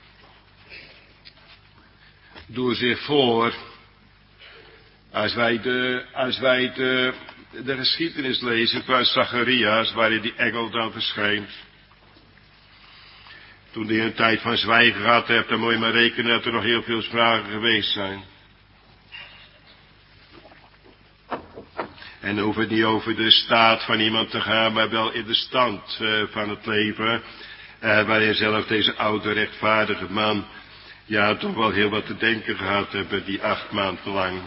doen zich voor als wij de, als wij de, de geschiedenis lezen van Zacharias, waarin die engel dan verschijnt. Toen hij een tijd van zwijgen gehad hebt, dan moet je maar rekenen dat er nog heel veel vragen geweest zijn. En dan hoeft het niet over de staat van iemand te gaan, maar wel in de stand uh, van het leven. Uh, waarin zelf deze oude rechtvaardige man, ja, toch wel heel wat te denken gehad hebben, die acht maanden lang.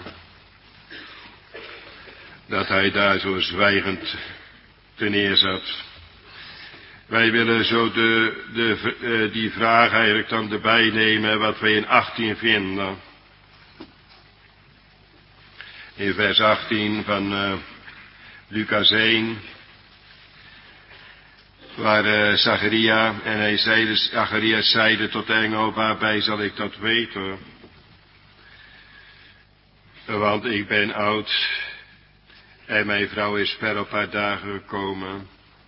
Dat hij daar zo zwijgend ten neer zat. Wij willen zo de, de, uh, die vraag eigenlijk dan erbij nemen, wat wij in achttien vinden. In vers achttien van uh, Lucas één. Waar uh, Zacharia, en hij zeide, Zacharias zeide tot de engel, waarbij zal ik dat weten? Want ik ben oud en mijn vrouw is ver op haar dagen gekomen.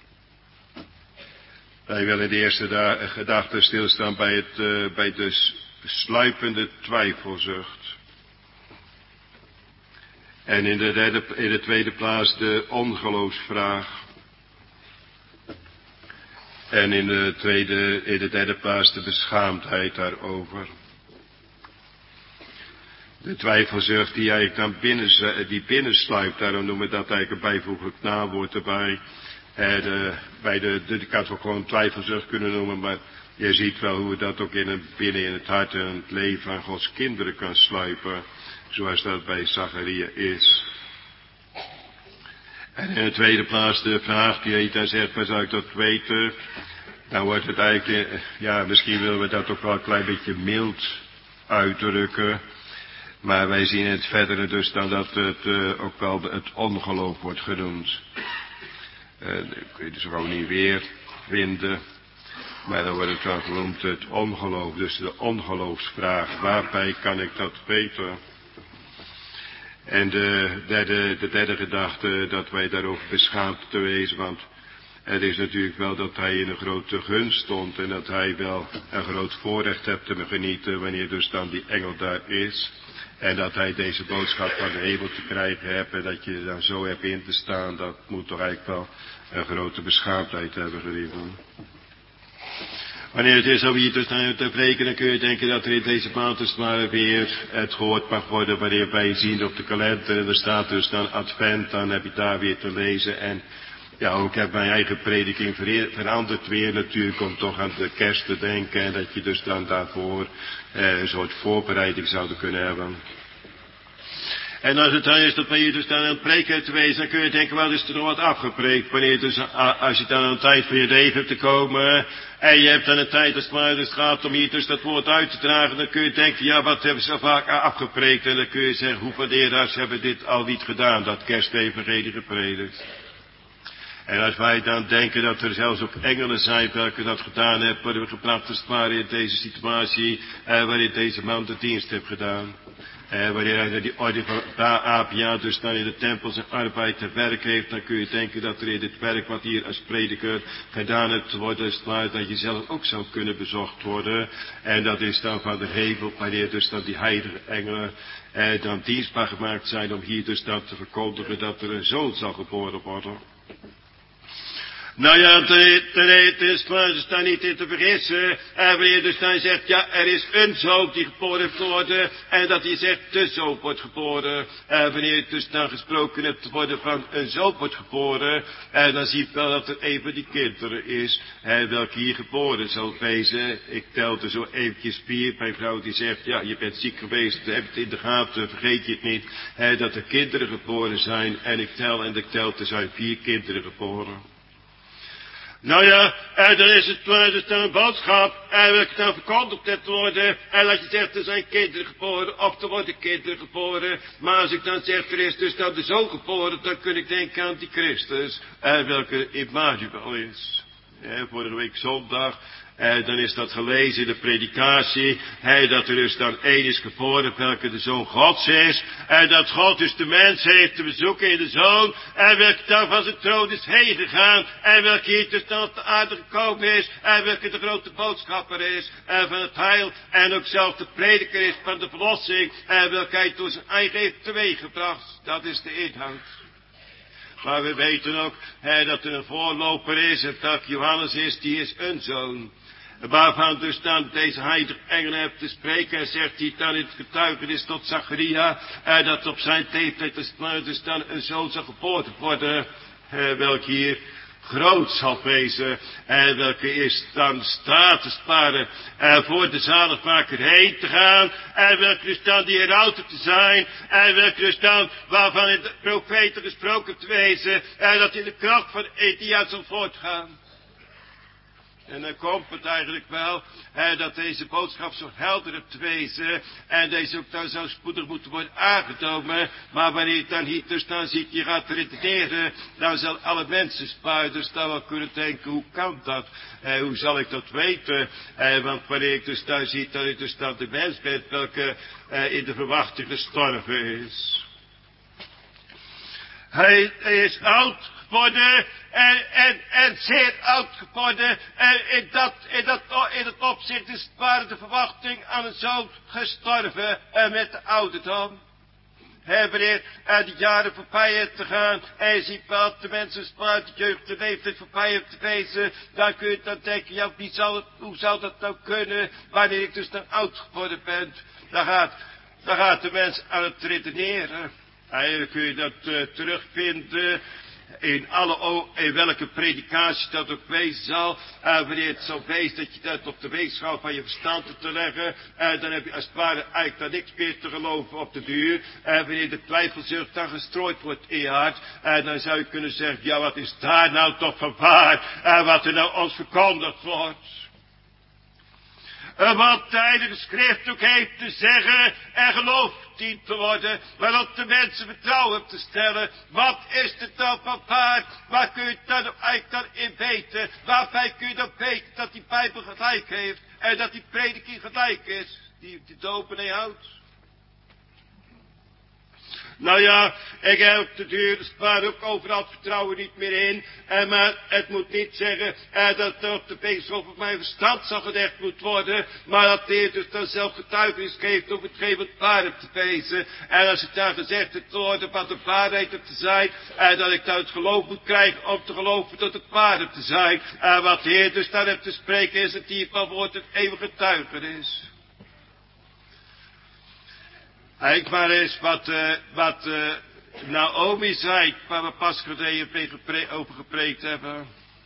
Wij willen de eerste da- gedachte stilstaan bij, het, uh, bij de sluipende twijfelzucht. En in de, derde, in de tweede plaats de ongeloofsvraag. En in de tweede, in de derde plaats de beschaamdheid daarover. De twijfelzucht die eigenlijk dan binnen, die binnensluipt, daarom noemen we dat eigenlijk een bijvoeglijk naamwoord erbij. Eh, de, bij de, de, ik had het ook gewoon twijfelzucht kunnen noemen, maar je ziet wel hoe dat ook in een, binnen in het hart en het leven van Gods kinderen kan sluipen. Zoals dat bij Zacharia is. En in de tweede plaats de vraag die hij dan zegt, waar zou ik dat weten? Dan wordt het eigenlijk, ja, misschien willen we dat ook wel een klein beetje mild uitdrukken. Maar wij zien het verdere dus dan dat het uh, ook wel het ongeloof wordt genoemd. Uh, kun je dus gewoon niet weer vinden. Maar dan wordt het wel genoemd het ongeloof. Dus de ongeloofsvraag, waarbij kan ik dat weten? En de derde, de derde gedachte, dat wij daarover beschaamd te wezen, want het is natuurlijk wel dat hij in een grote gunst stond en dat hij wel een groot voorrecht hebt te genieten wanneer dus dan die engel daar is. En dat hij deze boodschap van de hemel te krijgen hebt en dat je dan zo hebt in te staan, dat moet toch eigenlijk wel een grote beschaamdheid hebben gereden. Wanneer het is over hier te staan te spreken, dan kun je denken dat er in deze maand dus maar weer het gehoord mag worden, wanneer wij zien op de kalender, en er staat dus dan advent, dan heb je daar weer te lezen. En ja, ook heb mijn eigen prediking veranderd weer natuurlijk, om toch aan de kerst te denken, en dat je dus dan daarvoor eh, een soort voorbereiding zouden kunnen hebben. En als het dan is dat wij hier dus dan aan het preken hebt te wezen, dan kun je denken, wel is er nog wat afgepreekt. Wanneer dus, als je dan aan de tijd van je leven hebt te komen, en je hebt dan een tijd als het maar dus gaat om hier dus dat woord uit te dragen, dan kun je denken, ja, wat hebben ze zo vaak afgepreekt? En dan kun je zeggen, hoeveel leraars hebben dit al niet gedaan, dat kerstevangelie gepredikt. En als wij dan denken dat er zelfs ook engelen zijn welke dat gedaan hebben, worden we gebracht als het ware in deze situatie, eh, waarin deze man de dienst heeft gedaan. Eh, wanneer hij die orde van Apia dus dan in de tempel zijn arbeid te werk heeft, dan kun je denken dat er in dit werk wat hier als prediker gedaan hebt worden, is het waar dat je zelf ook zou kunnen bezocht worden. En dat is dan van de hemel, wanneer dus dan die heilige engelen eh, dan dienstbaar gemaakt zijn om hier dus dan te verkondigen dat er een zoon zal geboren worden. Nou ja, het is dus daar niet in te vergissen. En wanneer dus dan zegt, ja, er is een zoon die geboren heeft worden. En dat hij zegt, de zoon wordt geboren. En wanneer het dus dan gesproken hebt worden van een zoon wordt geboren. En dan zie je wel dat er een van die kinderen is. En welke hier geboren zal wezen. Ik telde zo eventjes vier. Mijn vrouw die zegt, ja, je bent ziek geweest. Heb het in de gaten, vergeet je het niet. En dat er kinderen geboren zijn. En ik tel en ik tel, er zijn vier kinderen geboren. Nou ja, en dan is het, dus dan een boodschap, en wil dan verkondigd hebt worden, en als je zegt, er zijn kinderen geboren, of er worden kinderen geboren, maar als ik dan zeg, er is dus dan de zoon geboren, dan kun ik denken aan die Christus, en welke Immanuel is. Ja, vorige week zondag, en dan is dat gelezen in de predikatie, en dat er dus dan één is geboren, welke de Zoon Gods is, en dat God dus de mens heeft te bezoeken in de Zoon, en welke dan van zijn troon is heen gegaan, en welke hier dus dan op de aarde gekomen is, en welke de grote boodschapper is, en van het heil, en ook zelf de prediker is van de verlossing, en welke hij door zijn eigen heeft teweeggebracht. Dat is de inhoud. Maar we weten ook, hè, dat er een voorloper is, en dat Johannes is, die is een zoon. Waarvan dus dan deze heilige engel heeft te spreken, en zegt hij dan in het getuigenis tot Zacharia, en dat op zijn tijd dus dan een zoon zal geboren worden, hè, welke hier groot zal wezen, en welke is dan staat te sparen, en voor de zaligmaker heen te gaan, en welke dus dan die herouder te zijn, en welke dus dan waarvan in de profeten gesproken te wezen, en dat in de kracht van Elia zal voortgaan. En dan komt het eigenlijk wel, hè, dat deze boodschap zo helder hebt te wezen, en deze ook dan zo spoedig moeten worden aangenomen, maar wanneer je dan hier dus dan ziet, je gaat redeneren, dan zal alle mensen spuiters dan wel kunnen denken, hoe kan dat? Eh, hoe zal ik dat weten? Eh, want wanneer ik dus dan zie, dat ik dus dan de mens ben, welke eh, in de verwachting gestorven is. Hij, hij is oud geworden, en, en, en zeer oud geworden, en in dat, in dat, in het opzicht is het ware de verwachting aan een zoon gestorven, en met de ouderdom. He, wanneer uh, die jaren voorbij heeft te gaan, en je ziet wel de mensen spuit de jeugd de leeftijd voorbij heeft te wezen, dan kun je dan denken, ja, wie zal het, hoe zou dat nou kunnen, wanneer ik dus dan oud geworden ben. Dan gaat, dan gaat de mens aan het redeneren. Eigenlijk kun je dat uh, terugvinden in alle o in welke predikatie dat ook wezen zal. En wanneer het zo wees dat je dat op de weegschaal van je verstand te leggen. En dan heb je als het ware eigenlijk dan niks meer te geloven op de duur. En wanneer de twijfelzucht dan gestrooid wordt in je hart. En dan zou je kunnen zeggen, ja, wat is daar nou toch van waar? En wat er nou ons verkondigd wordt. Wat de Heilige Schrift ook heeft te zeggen en geloof dient te worden, waarop de mensen vertrouwen op te stellen. Wat is het dan van waar? Waar kun je dan eigenlijk dan in weten? Waarbij kun je dan weten dat die Bijbel gelijk heeft en dat die prediking gelijk is, die die dominee houdt? Nou ja, ik heb de duur, dus maar ook overal vertrouwen niet meer in. En maar het moet niet zeggen eh, dat er op de weegschaal van mijn verstand zal gelegd moet worden. Maar dat de Heer dus dan zelf getuigenis geeft over hetgeen wat waarheid te wezen. En als het daar gezegd is te worden wat de waarheid te zijn. En dat ik dan het geloof moet krijgen om te geloven dat het waarheid te zijn. En wat de Heer dus dan heeft te spreken is het hier van woord het eeuwige getuigenis. Kijk maar eens wat, uh, wat uh, Naomi zei, waar we pas geleden over gepreekt hebben.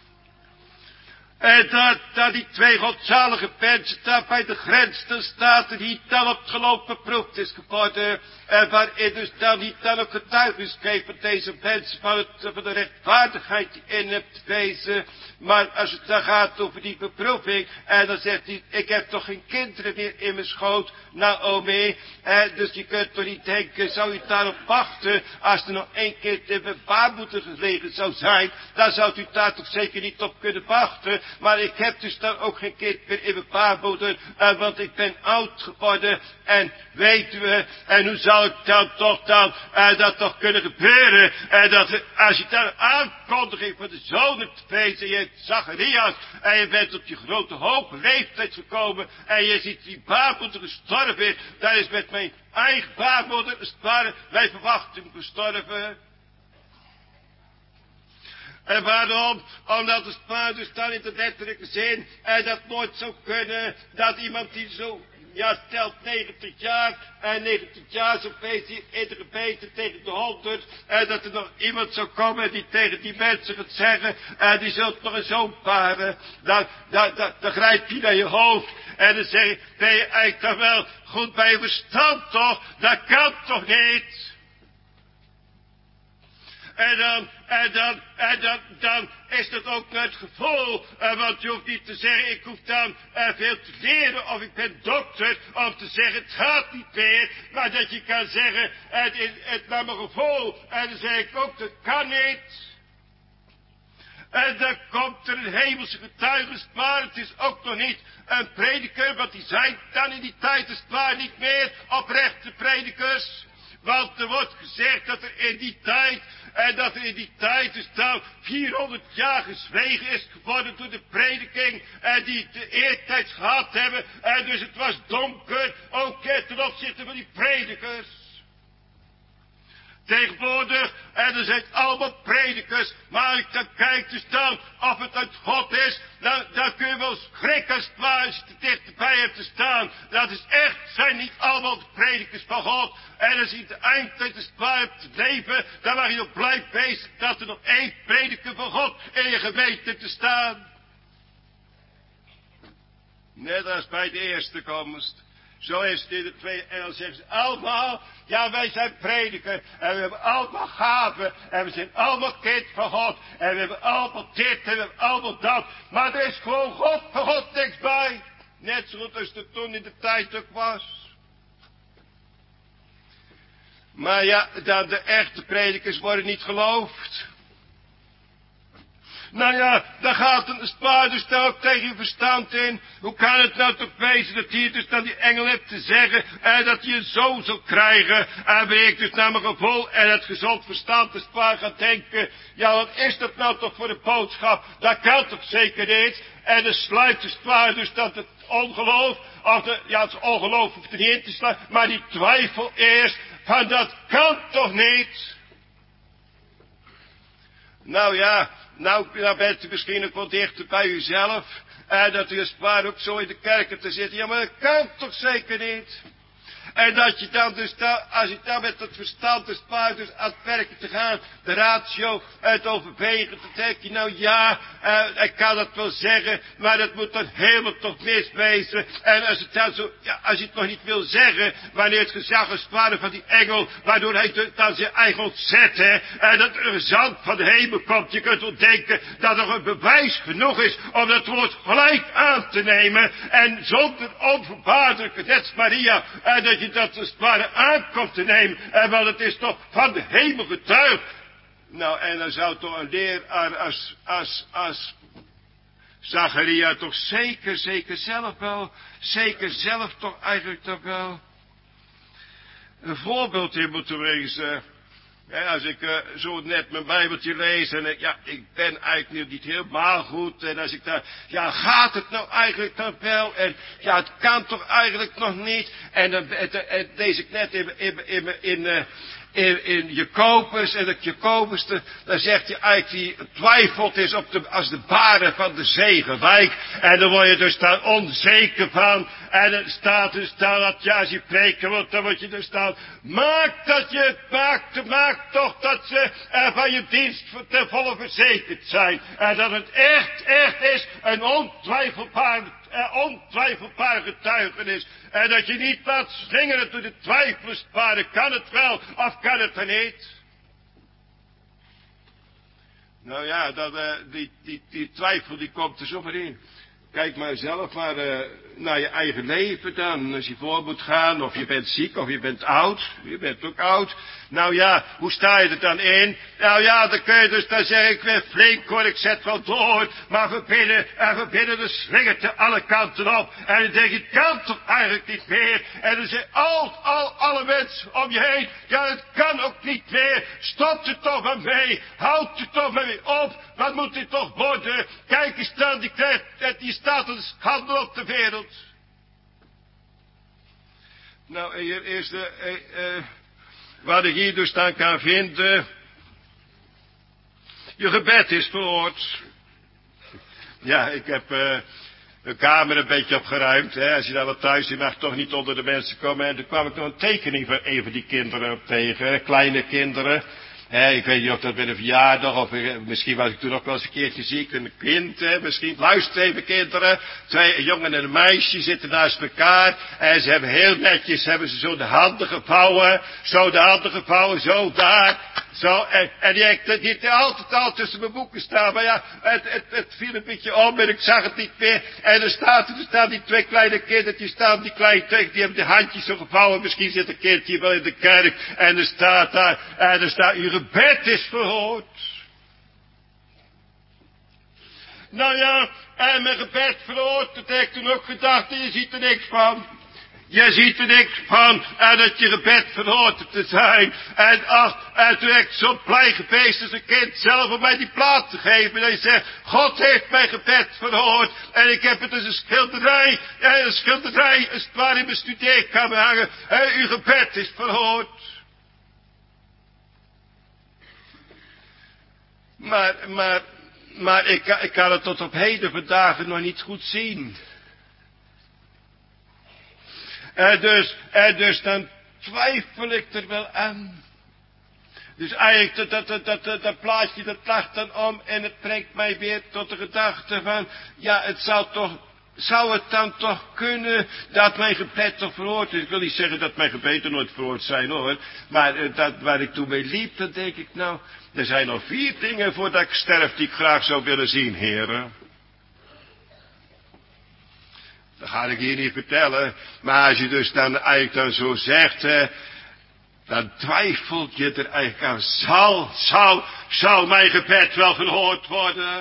En dat, dat die twee godzalige mensen daar bij de grens dan staat en die dan op het geloof beproefd is geworden. En waarin dus dan niet dan ook getuigenis geeft van deze mensen van, het, van de rechtvaardigheid die in hebt wezen. Maar als het dan gaat over die beproeving, en dan zegt hij, ik heb toch geen kinderen meer in mijn schoot, Naomi. En dus je kunt toch niet denken, zou je daarop wachten, als er nog één kind in mijn baarmoeder gelegen zou zijn, dan zou u daar toch zeker niet op kunnen wachten. Maar ik heb dus dan ook geen kind meer in mijn baarmoeder, uh, want ik ben oud geworden. En weten we, en hoe zou ik dan toch dan uh, dat toch kunnen gebeuren? En uh, dat als je dan een aankondiging van de zoon hebt wezen, je hebt Zacharias, en je bent op je grote hoge leeftijd gekomen, en je ziet die baarmoeder gestorven is, dan is met mijn eigen baarmoeder, als het ware, mijn verwachting gestorven. En waarom? Omdat het maar dus dan in de letterlijke zin en dat nooit zou kunnen dat iemand die zo, ja, stelt negentig jaar en negentig jaar zo feest in de gemeente tegen de honderd en dat er nog iemand zou komen die tegen die mensen gaat zeggen en die zult nog een zoon paren. Dan, dan, dan, dan grijp je naar je hoofd en dan zeg je, ben je eigenlijk toch wel goed bij je verstand toch? Dat kan toch niet? En dan, en dan, en dan, dan is dat ook het gevoel, uh, want je hoeft niet te zeggen, ik hoef dan uh, veel te leren, of ik ben dokter, om te zeggen, het gaat niet meer, maar dat je kan zeggen, het is het naar mijn gevoel, en dan zeg ik ook, dat kan niet. En dan komt er een hemelse getuigenis, maar het is ook nog niet een prediker, want die zijn dan in die tijd is maar niet meer oprechte predikers. Want er wordt gezegd dat er in die tijd, en dat er in die tijd dus dan vierhonderd jaar gezwegen is geworden door de prediking, en die de eertijds gehad hebben, en dus het was donker, ook ten opzichte van die predikers. Tegenwoordig, en er zijn allemaal predikers, maar als ik dan kijk dus dan of het uit God is, dan, dan kun je wel schrikken als het maar als je er dichterbij hebt te staan. Dat is echt, zijn niet allemaal de predikers van God. En als je in de eindtijd als het maar hebt te leven, dan mag je nog blij bezig dat er nog één prediker van God in je gemeente te staan. Net als bij de eerste komst. Zo is het in de tweede. En dan zeggen ze allemaal, ja, wij zijn prediker. En we hebben allemaal gaven. En we zijn allemaal kind van God. En we hebben allemaal dit en we hebben allemaal dat. Maar er is gewoon God van God niks bij. Net zo goed als het toen in de tijd ook was. Maar ja, dan de echte predikers worden niet geloofd. Nou ja, daar gaat een spaar dus dan ook tegen je verstand in. Hoe kan het nou toch wezen dat hier dus dan die engel hebt te zeggen, en dat je een zoon zal krijgen, en ben ik dus naar mijn gevoel en het gezond verstand de spaar gaat denken, ja, wat is dat nou toch voor de boodschap? Dat kan toch zeker niet? En dan sluit de spaar dus dat het ongeloof, of de, ja, het ongeloof hoeft er niet in te sluiten, maar die twijfel eerst, van dat kan toch niet? Nou ja, nou, nou bent u misschien ook wel dichter bij uzelf. En dat u als het ware ook zo in de kerken te zitten. Ja, maar dat kan toch zeker niet? En dat je dan dus, da, als je dan met het verstand als het ware dus aan het werken te gaan, de ratio, het overwegen, dan denk je, nou ja, uh, ik kan dat wel zeggen, maar dat moet dan helemaal toch miswezen. En als het dan zo, ja, als je het nog niet wil zeggen, wanneer het gezag als het ware van die engel, waardoor hij dan zijn eigen ontzet, hè, en dat er een zand van de hemel komt, je kunt wel denken dat er een bewijs genoeg is om dat woord gelijk aan te nemen, en zonder onvoorwaardelijke, net als Maria, en dat je dat als het ware aankomt te nemen, en wel het is toch van de hemel getuigd. Nou, en dan zou toch een leraar als, als, als Zacharia toch zeker, zeker zelf wel, zeker zelf toch eigenlijk toch wel een voorbeeld in moeten wezen. Ja, als ik uh, zo net mijn Bijbeltje lees en ik, ja, ik ben eigenlijk niet helemaal goed. En als ik daar, ja, gaat het nou eigenlijk dan wel? En ja, het kan toch eigenlijk nog niet? En dan en lees ik net in, in, in, in, uh, in, in Jacobus, en dat Jacobus, dan zegt hij eigenlijk die twijfelt is op de, als de baren van de zegenwijk. En dan word je dus daar onzeker van. En dan staat dus dan dat, ja, als je preken wilt, dan word je dus dan, maak dat je het maakt, maak toch dat ze er van je dienst ten volle verzekerd zijn. En dat het echt, echt is, een ontwijfelbaar, eh, ontwijfelbaar getuigenis. En dat je niet laat slingeren door de twijfelsparen, kan het wel of kan het er niet? Nou ja, dat, uh, die, die, die twijfel die komt er zomaar in. Kijk maar zelf maar uh, naar je eigen leven dan. Als je voor moet gaan, of je bent ziek, of je bent oud. Je bent ook oud. Nou ja, hoe sta je er dan in? Nou ja, dan kun je dus dan zeggen, ik ben flink hoor, ik zet wel door. Maar van binnen, en van binnen, dan slingert er alle kanten op. En dan denk je, het kan toch eigenlijk niet meer? En dan zeggen al, al, alle mensen om je heen, ja, het kan ook niet meer. Stop er toch maar mee. Houd er toch maar mee op. Wat moet dit toch worden? Kijk eens dan, die, krijgt, die staat een schande op de wereld. Nou, hier is de, eh, eh, wat ik hier dus dan kan vinden. Je gebed is verhoord. Ja, ik heb uh, de kamer een beetje opgeruimd. Hè. Als je daar wat thuis, je mag toch niet onder de mensen komen. En toen kwam ik nog een tekening van een van die kinderen tegen. Hè, kleine kinderen. Hè, ik weet niet of dat bij een verjaardag, of uh, misschien was ik toen ook wel eens een keertje ziek. Een kind, hè, misschien. Luister even kinderen. Twee, een jongen en een meisje zitten naast elkaar. En ze hebben heel netjes, hebben ze zo de handen gevouwen. Zo de handen gevouwen, zo daar. Zo, en, en die heeft die heeft altijd al tussen mijn boeken staan. Maar ja, het, het, het viel een beetje om en ik zag het niet meer. En er, staat, er staan die twee kleine kindertjes, staan die kleine twee, die hebben de handjes zo gevouwen. Misschien zit een kindje wel in de kerk. En er staat daar, en er staat, uw gebed is verhoord. Nou ja, en mijn gebed verhoord, dat heb ik toen ook gedacht, en je ziet er niks van. Je ziet er niks van, en dat je gebed verhoord te zijn. En ach, en toen heb ik zo blij geweest als een kind zelf om mij die plaat te geven. En je zegt, God heeft mijn gebed verhoord. En ik heb het als een schilderij, ja, een schilderij, als het ware in mijn studeerkamer hangen. En uw gebed is verhoord. Maar, maar, maar ik, ik kan het tot op heden vandaag nog niet goed zien. En dus, en dus dan twijfel ik er wel aan. Dus eigenlijk, dat, dat, dat, dat, dat plaatje, dat lacht dan om en het brengt mij weer tot de gedachte van, ja, het zou toch, zou het dan toch kunnen dat mijn gebed toch verhoord is? Ik wil niet zeggen dat mijn gebeden nooit verhoord zijn hoor, maar uh, dat waar ik toen mee liep, dan denk ik, nou, er zijn nog vier dingen voordat ik sterf die ik graag zou willen zien, heren. Dat ga ik hier niet vertellen. Maar als je dus dan eigenlijk dan zo zegt, hè, dan twijfelt je er eigenlijk aan. Zal, zal, zal mijn gebed wel verhoord worden?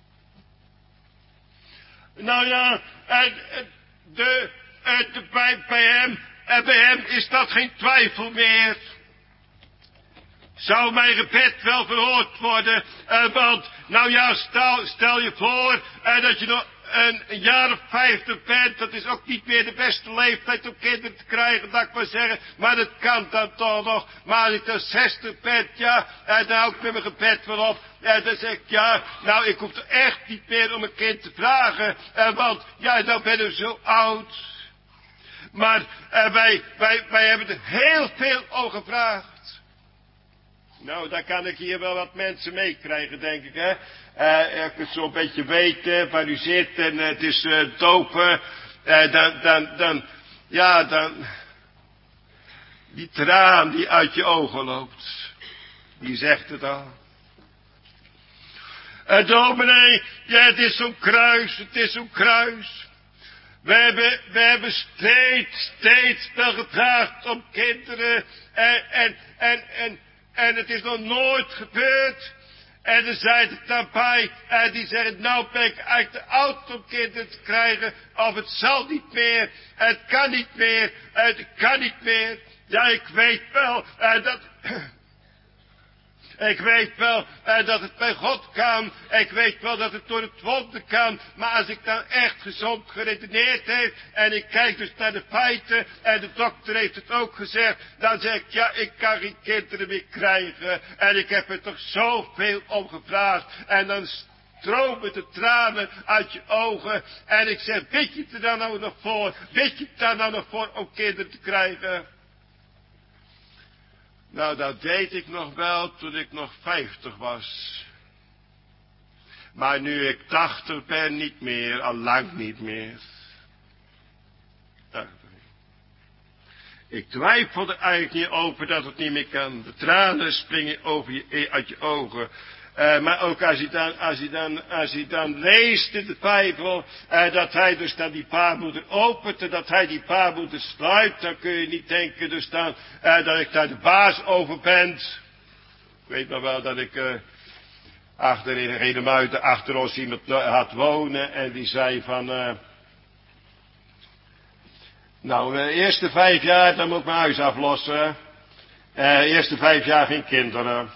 Nou ja, en, de, de, bij, bij hem, en bij hem is dat geen twijfel meer. Zou mijn gebed wel verhoord worden? Uh, want, nou ja, stel, stel je voor uh, dat je nog een, een jaar of vijftig bent, dat is ook niet meer de beste leeftijd om kinderen te krijgen, dat ik maar zeggen, maar dat kan dan toch nog. Maar als ik dan zestig ben, ja, en dan hou ik met mijn gebed wel op. En dan zeg ik, ja, nou, ik hoef er echt niet meer om een kind te vragen, uh, want, ja, dan ben ik zo oud. Maar uh, wij, wij, wij hebben er heel veel om gevraagd. Nou, daar kan ik hier wel wat mensen meekrijgen, denk ik, hè. Uh, ik het zo'n beetje weten waar u zit en uh, het is uh, dopen. Uh, dan, dan, dan, ja, dan, die traan die uit je ogen loopt, die zegt het al. En uh, dominee, ja, het is zo'n kruis, het is zo'n kruis. We hebben, we hebben steeds, steeds wel gevraagd om kinderen en, en, en, en, en het is nog nooit gebeurd. En er zijn er dan bij, en die zeggen, nou ben ik uit de oud om kinderen te krijgen, of het zal niet meer, het kan niet meer, het kan niet meer. Ja, ik weet wel, en dat, ik weet wel en dat het bij God kan. Ik weet wel dat het door het wonder kan. Maar als ik dan echt gezond geredeneerd heb. En ik kijk dus naar de feiten. En de dokter heeft het ook gezegd. Dan zeg ik, ja, ik kan geen kinderen meer krijgen. En ik heb er toch zoveel om gevraagd. En dan stromen de tranen uit je ogen. En ik zeg, bid je er dan nou nog voor? Bid je er dan nou nog voor om kinderen te krijgen? Nou, dat deed ik nog wel toen ik nog vijftig was. Maar nu ik tachtig ben, niet meer, al lang niet meer. Ik twijfel er eigenlijk niet over dat het niet meer kan. De tranen springen over je, uit je ogen. Uh, maar ook als je dan, als je dan, als je dan leest in de Bijbel, uh, dat hij dus dan die baarmoeder opent en dat hij die baarmoeder sluit, dan kun je niet denken dus dan, uh, dat ik daar de baas over ben. Ik weet nog wel dat ik, uh, achter in Redemuiden, achter ons iemand had wonen en die zei van, uh, nou, de eerste vijf jaar, dan moet ik mijn huis aflossen. Uh, eerste vijf jaar geen kinderen.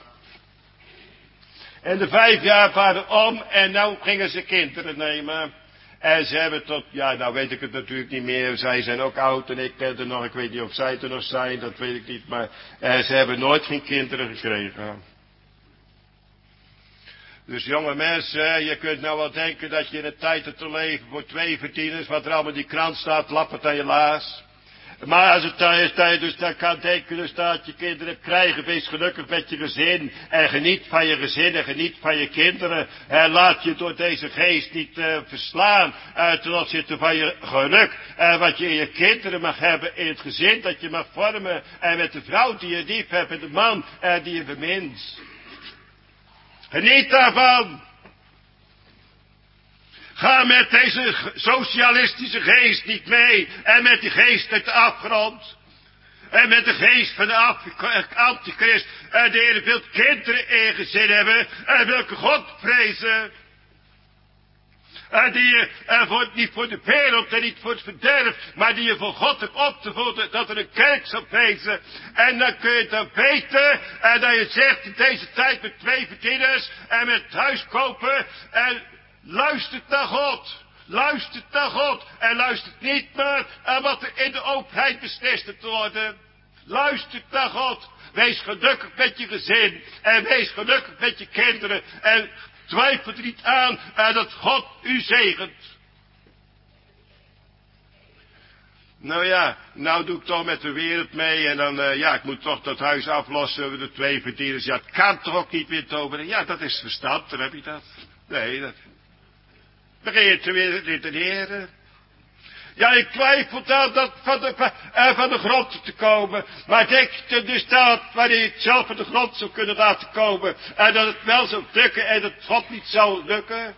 En de vijf jaar waren om en nou gingen ze kinderen nemen. En ze hebben tot, ja nou weet ik het natuurlijk niet meer. Zij zijn ook oud en ik ben er nog, ik weet niet of zij er nog zijn, dat weet ik niet. Maar eh, ze hebben nooit geen kinderen gekregen. Dus jonge mensen, je kunt nou wel denken dat je in een tijd hebt te leven voor twee verdieners, wat er allemaal in die krant staat, lappert aan je laars. Maar als het dan is dat je dus dan kan denken dus dat je kinderen krijgen, wees gelukkig met je gezin. En geniet van je gezin en geniet van je kinderen. En laat je door deze geest niet uh, verslaan uh, ten opzichte van je geluk. En uh, wat je in je kinderen mag hebben in het gezin dat je mag vormen. En met de vrouw die je lief hebt en de man uh, die je bemint. Geniet daarvan. Ga met deze socialistische geest niet mee. En met die geest uit de afgrond. En met de geest van de antichrist. En de Heer wil kinderen in gezin hebben. En welke God vrezen. En die je uh, voor, niet voor de wereld en niet voor het verderf. Maar die je voor God hebt op te voeden. Dat er een kerk zal wezen. En dan kun je dan weten. En dat je zegt in deze tijd met twee verdieners. En met huis kopen. En luistert naar God. Luistert naar God. En luistert niet naar wat er in de overheid beslist te worden. Luistert naar God. Wees gelukkig met je gezin. En wees gelukkig met je kinderen. En twijfel er niet aan dat God u zegent. Nou ja, nou doe ik toch met de wereld mee. En dan, uh, ja, ik moet toch dat huis aflossen. De twee verdieners. Ja, het kan toch ook niet meer over. Ja, dat is verstand. Dan heb je dat. Nee, dat... Begin je te weer redeneren. Ja, ik twijfel dan dat van de, uh, van de grond te komen. Maar denk je dus dat wanneer je het zelf van de grond zou kunnen laten komen. En dat het wel zou lukken en dat God niet zou lukken.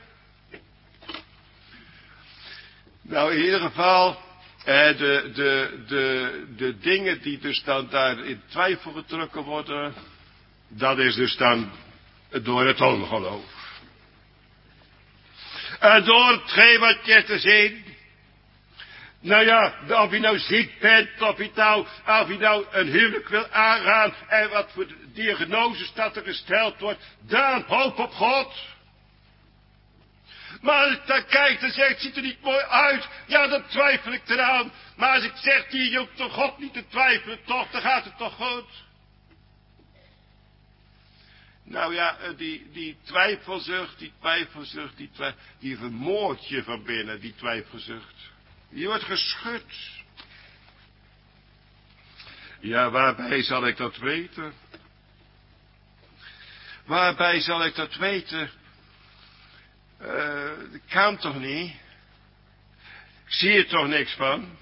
Nou, in ieder geval, uh, de, de, de, de dingen die dus dan daar in twijfel getrokken worden. Dat is dus dan door het ongeloof. En door hetgeen wat je te zien. Nou ja, of je nou ziek bent, of je nou, of je nou een huwelijk wil aangaan. En wat voor diagnoses dat er gesteld wordt. Dan hoop op God. Maar als ik dan kijk en zeg, het ziet er niet mooi uit. Ja, dan twijfel ik eraan. Maar als ik zeg, je hoeft toch God niet te twijfelen, toch, dan gaat het toch goed. Nou ja, die, die twijfelzucht, die twijfelzucht, die, twijfel, die vermoordt je van binnen, die twijfelzucht. Je wordt geschud. Ja, waarbij zal ik dat weten? Waarbij zal ik dat weten? Uh, dat kan toch niet? Ik zie er toch niks van?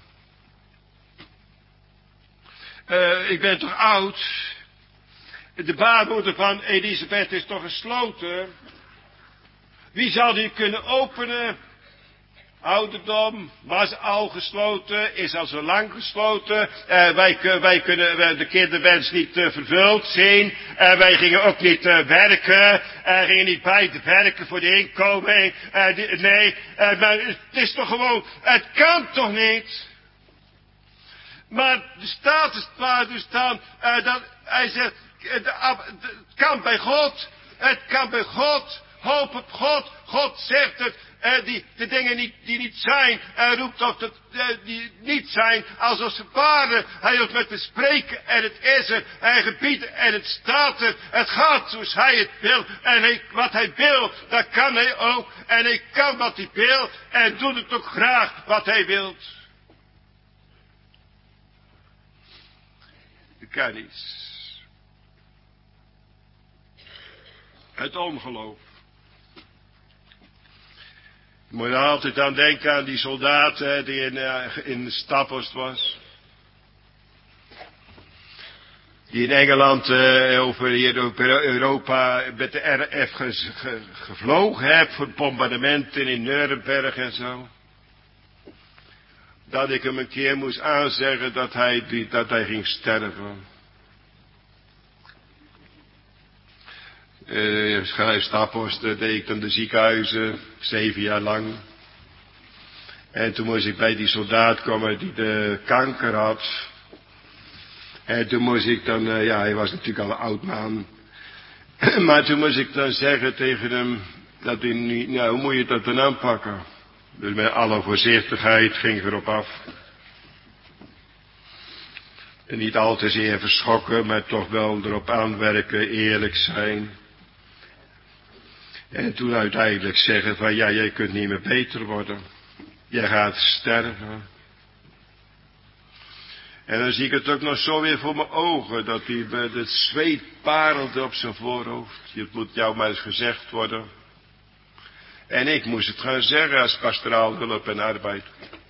Uh, ik ben toch oud? De baarmoeder van Elisabeth is toch gesloten? Wie zal die kunnen openen? Ouderdom was al gesloten, is al zo lang gesloten. Uh, wij, wij kunnen uh, de kinderwens niet uh, vervuld zien. Uh, wij gingen ook niet uh, werken. Uh, gingen niet bij te werken voor de inkomen. Uh, die, nee, uh, maar het is toch gewoon, het kan toch niet? Maar de status waar dus dan, uh, dat hij zegt, Het kan bij God. Het kan bij God. Hoop op God. God zegt het. Uh, die, de dingen niet, die niet zijn. Hij roept op dat uh, die niet zijn. Alsof ze waren. Hij hoeft met te spreken. En het is er. Hij gebiedt en het staat er. Het gaat zoals hij het wil. En hij, wat hij wil. Dat kan hij ook. En hij kan wat hij wil. En doet het ook graag wat hij wil. Dat kan niet. Het ongeloof. Je moet altijd aan denken aan die soldaat hè, die in, uh, in de Staphorst was. Die in Engeland uh, over, hier, over Europa met de R F ge, ge, gevlogen heeft voor bombardementen in Nuremberg en zo. Dat ik hem een keer moest aanzeggen dat hij, die, dat hij ging sterven. Uh, Staphorst deed ik dan de ziekenhuizen, zeven jaar lang. En toen moest ik bij die soldaat komen die de kanker had. En toen moest ik dan, uh, ja hij was natuurlijk al een oud man. Maar toen moest ik dan zeggen tegen hem, dat hij niet, nou hoe moet je dat dan aanpakken? Dus met alle voorzichtigheid ging ik erop af. En niet al te zeer verschokken, maar toch wel erop aanwerken, eerlijk zijn. En toen uiteindelijk zeggen van ja, jij kunt niet meer beter worden. Jij gaat sterven. En dan zie ik het ook nog zo weer voor mijn ogen, dat hij met het zweet parelde op zijn voorhoofd. Het moet jou maar eens gezegd worden. En ik moest het gaan zeggen als pastoraal hulp en arbeid.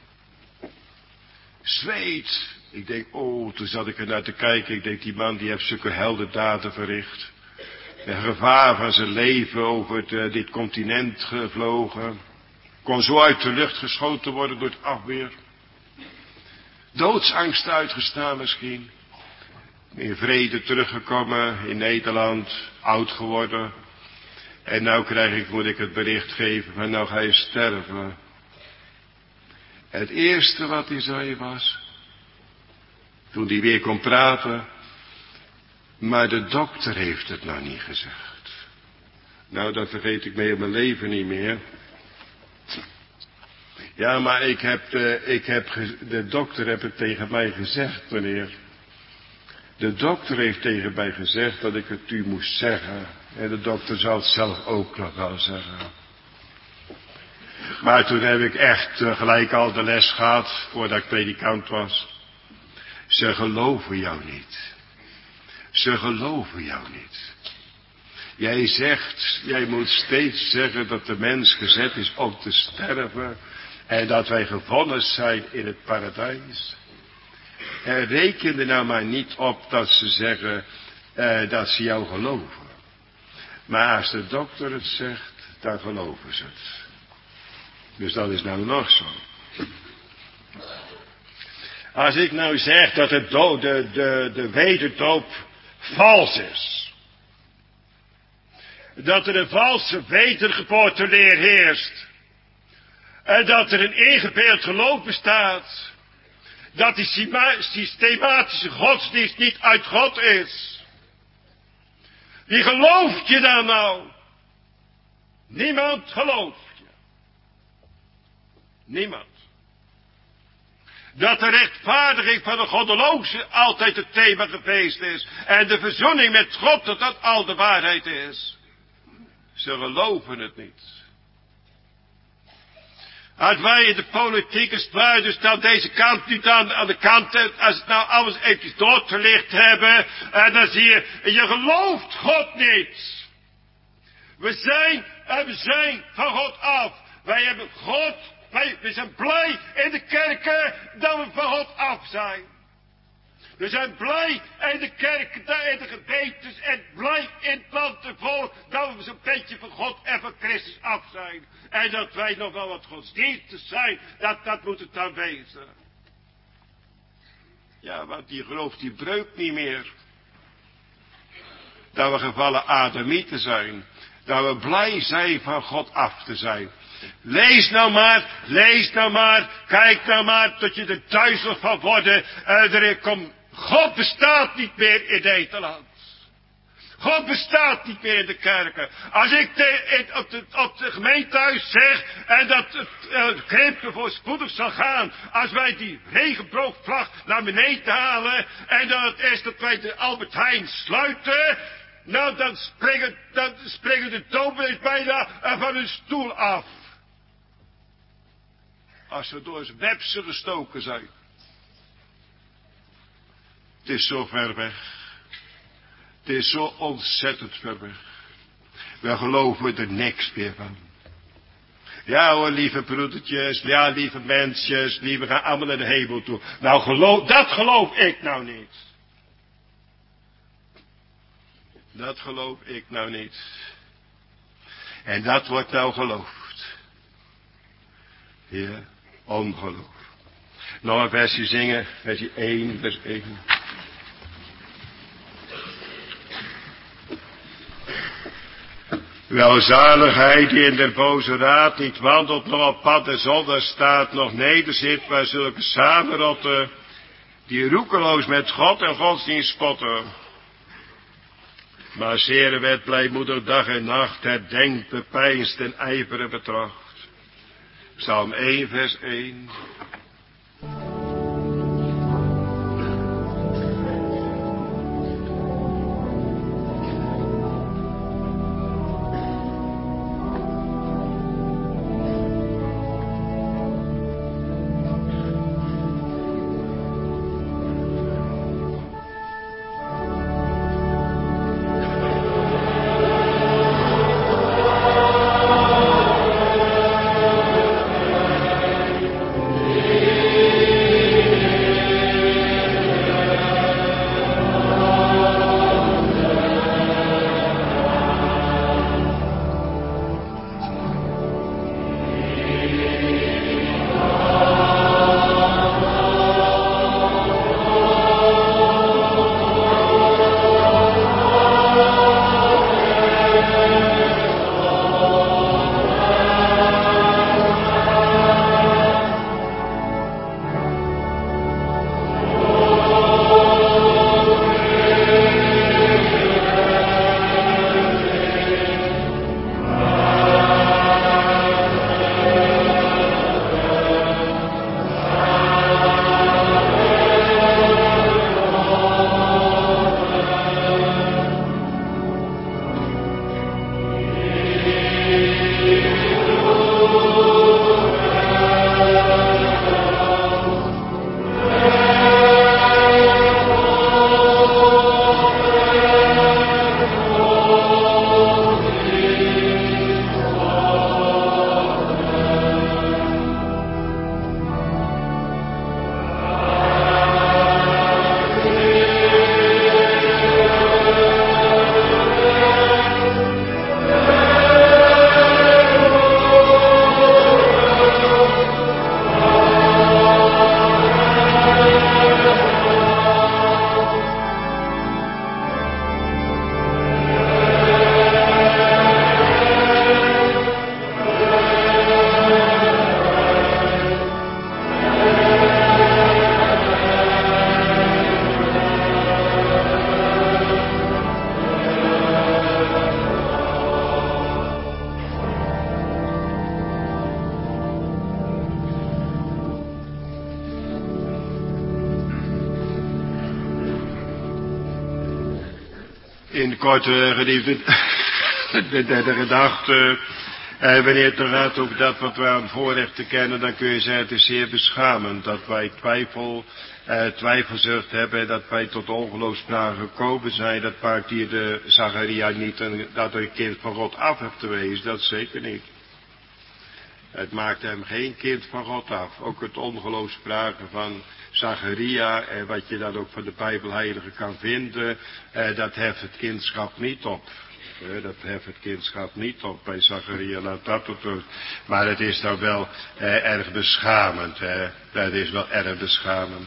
Zweet. Ik denk, oh, toen zat ik er naar te kijken. Ik denk, die man die heeft zulke heldendaden verricht. Een gevaar van zijn leven over het, uh, dit continent gevlogen. Kon zo uit de lucht geschoten worden door het afweer. Doodsangst uitgestaan misschien. In vrede teruggekomen in Nederland. Oud geworden. En nou krijg ik, moet ik het bericht geven van nou ga je sterven. Het eerste wat hij zei was, toen hij weer kon praten, maar de dokter heeft het nou niet gezegd. Nou, dat vergeet ik mee op mijn leven niet meer. Ja, maar ik heb, de, ik heb, de dokter heeft het tegen mij gezegd, meneer. De dokter heeft tegen mij gezegd dat ik het u moest zeggen. En de dokter zal het zelf ook nog wel zeggen. Maar toen heb ik echt uh, gelijk al de les gehad, voordat ik predikant was. Ze geloven jou niet. Ze geloven jou niet. Jij zegt, jij moet steeds zeggen dat de mens gezet is om te sterven. En dat wij gevonden zijn in het paradijs. En reken er nou maar niet op dat ze zeggen uh, dat ze jou geloven. Maar als de dokter het zegt, dan geloven ze het. Dus dat is nou nog zo. Als ik nou zeg dat het do- de, de, de wederdoop vals is. Dat er een valse wedergeboorteleer heerst. En dat er een ingebeeld geloof bestaat. Dat die systematische godsdienst niet uit God is. Wie gelooft je dan nou? Niemand gelooft je. Niemand. Dat de rechtvaardiging van de goddeloze altijd het thema geweest is. En de verzoening met God, dat dat al de waarheid is. Ze geloven het niet. Als wij in de politieke strijd, dus dan deze kant niet aan, aan de kant, als het nou alles eventjes doorgelicht hebben, en dan zie je, je gelooft God niet. We zijn, en we zijn van God af. Wij hebben God, wij, we zijn blij in de kerken dat we van God af zijn. We zijn blij in de kerken, in de gemeentes en blij in het land en volk dat we zo'n beetje van God en van Christus af zijn. En dat wij nog wel wat godsdienstig zijn, dat, dat moet het dan wezen. Ja, want die gelooft die breuk niet meer. Dat we gevallen Adamieten zijn. Dat we blij zijn van God af te zijn. Lees nou maar, lees nou maar, kijk nou maar tot je er duizelig van worden. En er komt, God bestaat niet meer in Nederland. God bestaat niet meer in de kerken. Als ik de, op, de, op de gemeentehuis zeg en dat het uh, krimpen voorspoedig zal gaan, als wij die regenboogvlag naar beneden halen en dat het is dat wij de Albert Heijn sluiten, nou dan springen, dan springen de dominees bijna van hun stoel af. Als ze door zijn websen gestoken zijn. Het is zo ver weg. Het is zo ontzettend ver weg. We geloven er niks meer van. Ja hoor, lieve broedertjes, ja lieve mensjes, lieve gaan allemaal naar de hemel toe. Nou geloof, dat geloof ik nou niet. Dat geloof ik nou niet. En dat wordt nou geloofd. Ja, ongeloof. Nog een versje zingen, versje één, vers één. Welzaligheid die in der boze raad niet wandelt, nog op pad der zonde staat, nog nederzit bij zulke samenrotten, die roekeloos met God en godsdienst spotten. Maar zere werd blijmoedig dag en nacht, herdenkt, bepeinst en ijveren betracht. Psalm één, vers één. In korte, geliefde, de derde gedachte. En wanneer het dan gaat over dat wat we aan voorrechten kennen, dan kun je zeggen het is zeer beschamend dat wij twijfel, eh, twijfelzucht hebben, dat wij tot ongeloofspraak gekomen zijn. Dat maakt hier de Zacharia niet een, dat een kind van God af heeft te wezen, dat zeker niet. Het maakt hem geen kind van God af. Ook het ongeloofspraken van Zacharia, eh, wat je dan ook van de Bijbelheilige kan vinden, eh, dat heft het kindschap niet op. Eh, dat heft het kindschap niet op bij Zacharia, laat dat het doen. Maar het is dan wel eh, erg beschamend. Hè? Dat is wel erg beschamend.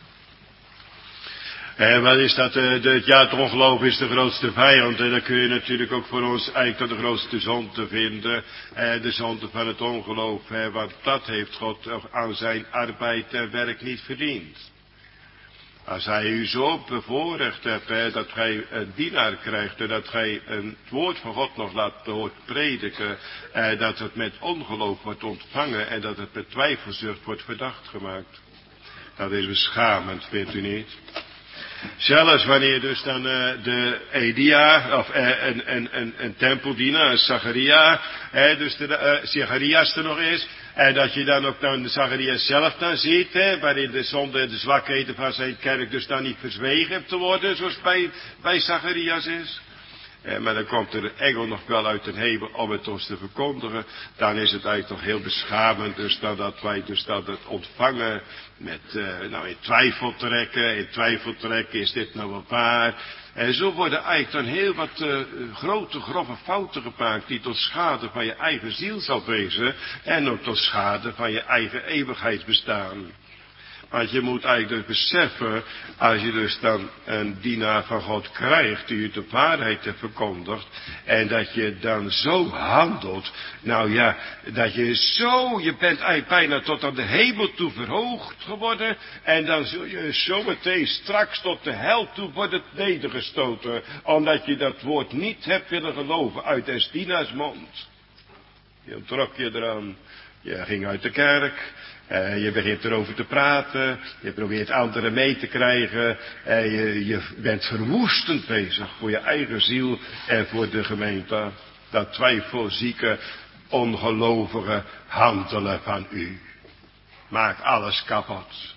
En wat is dat? Uh, de, ja, het ongeloof is de grootste vijand. En dan kun je natuurlijk ook voor ons eigenlijk de grootste zonde vinden. Uh, de zonde van het ongeloof. Uh, want dat heeft God aan zijn arbeid en werk niet verdiend. Als hij u zo bevoorrecht hebt, hè, dat gij een dienaar krijgt en dat gij een, het woord van God nog laat hoort prediken, eh, dat het met ongeloof wordt ontvangen en dat het met twijfelzucht wordt verdacht gemaakt. Dat is beschamend, vindt u niet? Zelfs wanneer dus dan uh, de Elia, of uh, een, een, een, een tempeldienaar, een Zacharia, uh, dus de uh, Zacharias er nog is, en dat je dan ook dan de Zacharias zelf dan ziet, hè, waarin de zonde en de zwakheden van zijn kerk dus dan niet verzwegen hebt te worden, zoals bij, bij Zacharias is. Eh, maar dan komt er een engel nog wel uit de hemel om het ons te verkondigen. Dan is het eigenlijk toch heel beschamend. Dus dan dat wij dus dat het ontvangen met uh, nou in twijfel trekken. In twijfel trekken, is dit nou wel waar? En zo worden eigenlijk dan heel wat uh, grote, grove fouten gemaakt die tot schade van je eigen ziel zal wezen. En ook tot schade van je eigen eeuwigheidsbestaan. Want je moet eigenlijk dus beseffen, als je dus dan een dienaar van God krijgt, die je de waarheid heeft verkondigd, en dat je dan zo handelt, nou ja, dat je zo, je bent eigenlijk bijna tot aan de hemel toe verhoogd geworden, en dan zul je zo meteen straks tot de hel toe worden nedergestoten, omdat je dat woord niet hebt willen geloven uit des dienaars mond. Je trok je eraan, je ging uit de kerk. Uh, je begint erover te praten, je probeert anderen mee te krijgen, uh, je, je bent verwoestend bezig voor je eigen ziel en voor de gemeente. Dat twijfelzieke, ongelovige handelen van u. Maakt alles kapot.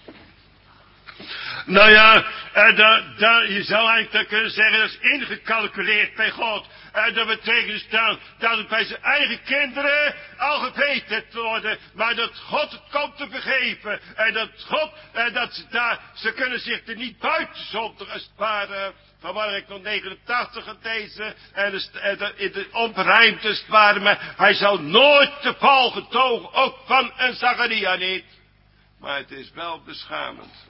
Nou ja, uh, da, da, je zou eigenlijk kunnen zeggen, dat is ingecalculeerd bij God. Uh, dat betekent dus dan dat het bij zijn eigen kinderen al geweten te worden. Maar dat God het komt te vergeven. En dat God, uh, dat ze daar, ze kunnen zich er niet buiten zonder als het ware. Vanwaar ik nog negenentachtig aan deze. En de, en de, in de onberijmd als het ware. Maar hij zal nooit te val getogen. Ook van een Zacharia niet. Maar het is wel beschamend.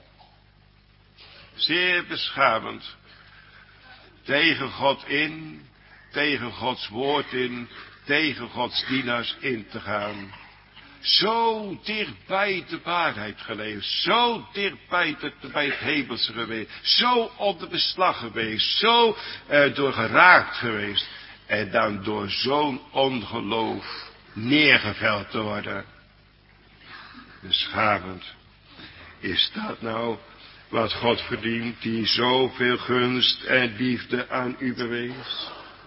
Zeer beschamend. Tegen God in, tegen Gods woord in, tegen Gods dienaars in te gaan. Zo dicht bij de waarheid geleefd, zo dicht bij het, bij het hemelse geweest, zo onder beslag geweest, zo uh, door geraakt geweest. En dan door zo'n ongeloof neergeveld te worden. Beschamend. Is dat nou wat God verdient, die zoveel gunst en liefde aan u bewees?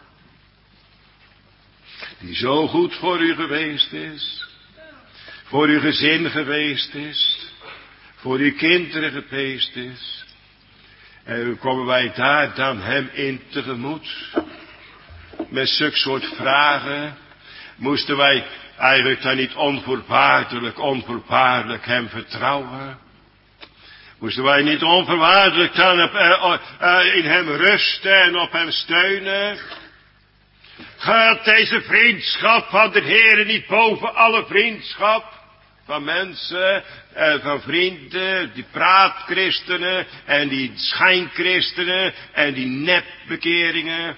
Die zo goed voor u geweest is, voor uw gezin geweest is, voor uw kinderen geweest is. En hoe komen wij daar dan hem in tegemoet? Met zulk soort vragen moesten wij eigenlijk dan niet onvoorwaardelijk, onvoorwaardelijk hem vertrouwen? Moesten wij niet onvoorwaardelijk dan op, uh, uh, in hem rusten en op hem steunen? Gaat deze vriendschap van de Heere niet boven alle vriendschap van mensen, uh, van vrienden, die praatchristenen en die schijnchristenen en die nepbekeringen?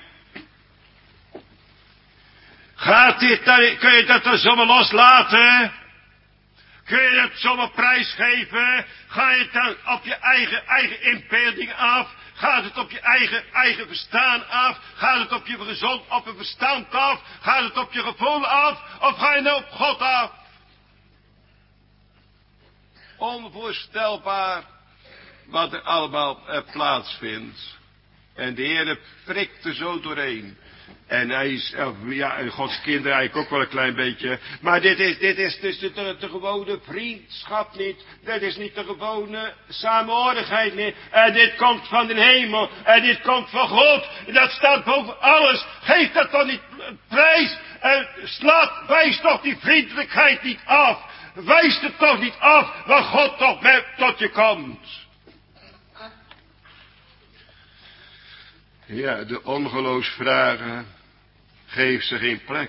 Gaat dit dan, kun je dat dan zomaar loslaten? Kun je dat zomaar prijsgeven? Ga je het dan op je eigen, eigen inbeelding af? Gaat het op je eigen, eigen verstaan af? Gaat het op je gezond, op je verstand af? Gaat het op je gevoel af? Of ga je nou op God af? Onvoorstelbaar wat er allemaal eh, plaatsvindt. En de Heer prikt er zo doorheen. En hij is, ja, en Gods kinderen eigenlijk ook wel een klein beetje. Maar dit is, dit is dus de, de, de gewone vriendschap niet. Dit is niet de gewone samenhorigheid niet. En dit komt van de hemel. En dit komt van God. Dat staat boven alles. Geef dat dan niet prijs. En slaat, wijs toch die vriendelijkheid niet af. Wijs het toch niet af. Waar God toch met tot je komt. Ja, de ongeloofsvragen, geef ze geen plek.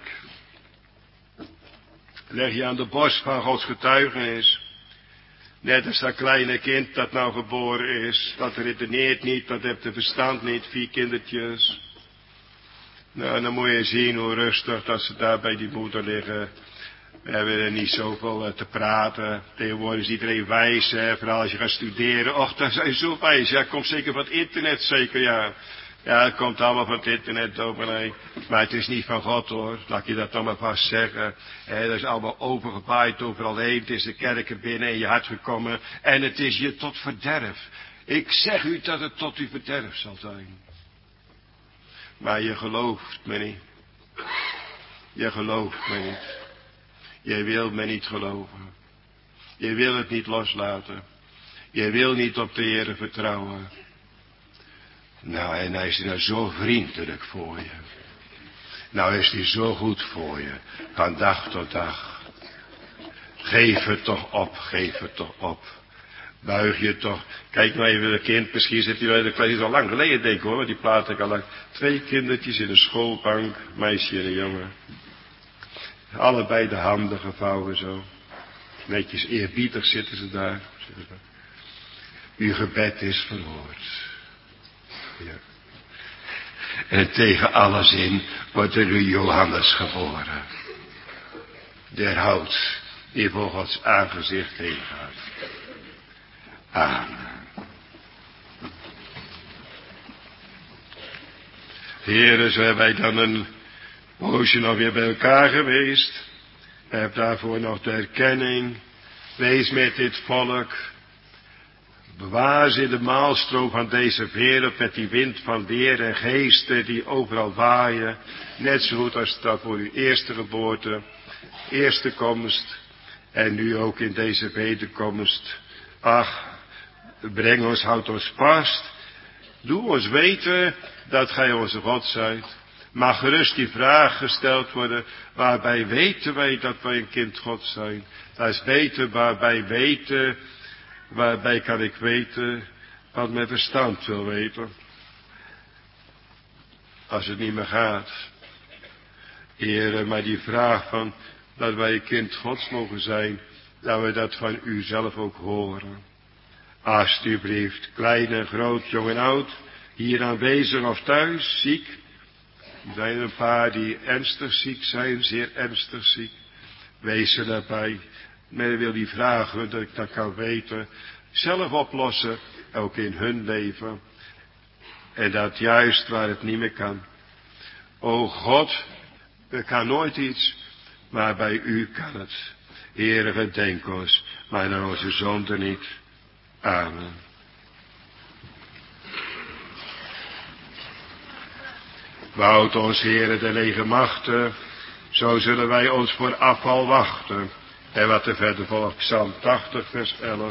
Leg je aan de borst van Gods getuigenis. Net als dat kleine kind dat nou geboren is. Dat redeneert niet, dat heeft de verstand niet, vier kindertjes. Nou, dan moet je zien hoe rustig dat ze daar bij die moeder liggen. We hebben er niet zoveel te praten. Tegenwoordig is iedereen wijs, hè, vooral als je gaat studeren. Och, daar zijn zo wijs. Ja, komt zeker van het internet, zeker, ja. Ja, het komt allemaal van het internet, dominee. Maar het is niet van God, hoor. Laat je dat dan maar vast zeggen. He, dat is allemaal overgewaaid overal heen. Het is de kerken binnen in je hart gekomen. En het is je tot verderf. Ik zeg u dat het tot uw verderf zal zijn. Maar je gelooft me niet. Je gelooft me niet. Je wil me niet geloven. Je wil het niet loslaten. Je wil niet op de Heer vertrouwen. Nou, en hij is nou zo vriendelijk voor je. Nou is hij zo goed voor je. Van dag tot dag. Geef het toch op, geef het toch op. Buig je toch. Kijk nou even een kind, misschien zit hij wel in de klas. Het is al lang geleden, denk ik hoor, want die plaat ik al lang. Twee kindertjes in een schoolbank, meisje en een jongen. Allebei de handen gevouwen zo. Netjes eerbiedig zitten ze daar. Uw gebed is verhoord. Ja. En tegen alles in wordt er nu Johannes geboren. Der hout die voor Gods aangezicht heen gaat. Amen. Heren, zo hebben wij dan een poosje nog weer bij elkaar geweest. Heb daarvoor nog de erkenning. Wees met dit volk. Bewaar ze in de maalstroom van deze wereld met die wind van weer en geesten die overal waaien. Net zo goed als dat voor uw eerste geboorte, eerste komst en nu ook in deze wederkomst. Ach, breng ons, houd ons vast. Doe ons weten dat gij onze God zijt. Mag gerust die vraag gesteld worden, waarbij weten wij dat wij een kind God zijn. Dat is weten waarbij weten... Waarbij kan ik weten wat mijn verstand wil weten. Als het niet meer gaat. Heere, maar die vraag van dat wij een kind Gods mogen zijn. Dat we dat van u zelf ook horen. Alsjeblieft, klein en groot, jong en oud. Hier aanwezig of thuis, ziek. Er zijn een paar die ernstig ziek zijn, zeer ernstig ziek. Wees er daarbij. Maar ik wil die vragen, dat ik dat kan weten, zelf oplossen, ook in hun leven. En dat juist waar het niet meer kan. O God, er kan nooit iets, maar bij u kan het. Heere, gedenk ons, maar naar onze zonde niet. Amen. Behoud ons, Heere, de lege machten, zo zullen wij ons voor afval wachten. En wat er verder volgt, Psalm tachtig, vers elf.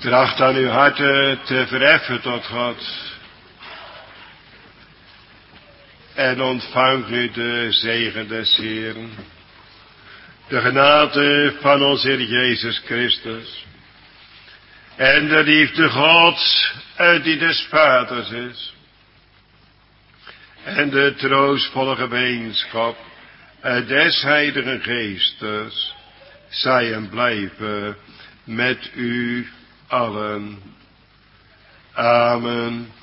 Tracht aan uw harten te verheffen tot God. En ontvang nu de zegen des Heeren. De genade van onze Heer Jezus Christus. En de liefde Gods, die des Vaders is. En de troostvolle gemeenschap des Heiligen Geestes. Zij en blijven met u allen. Amen.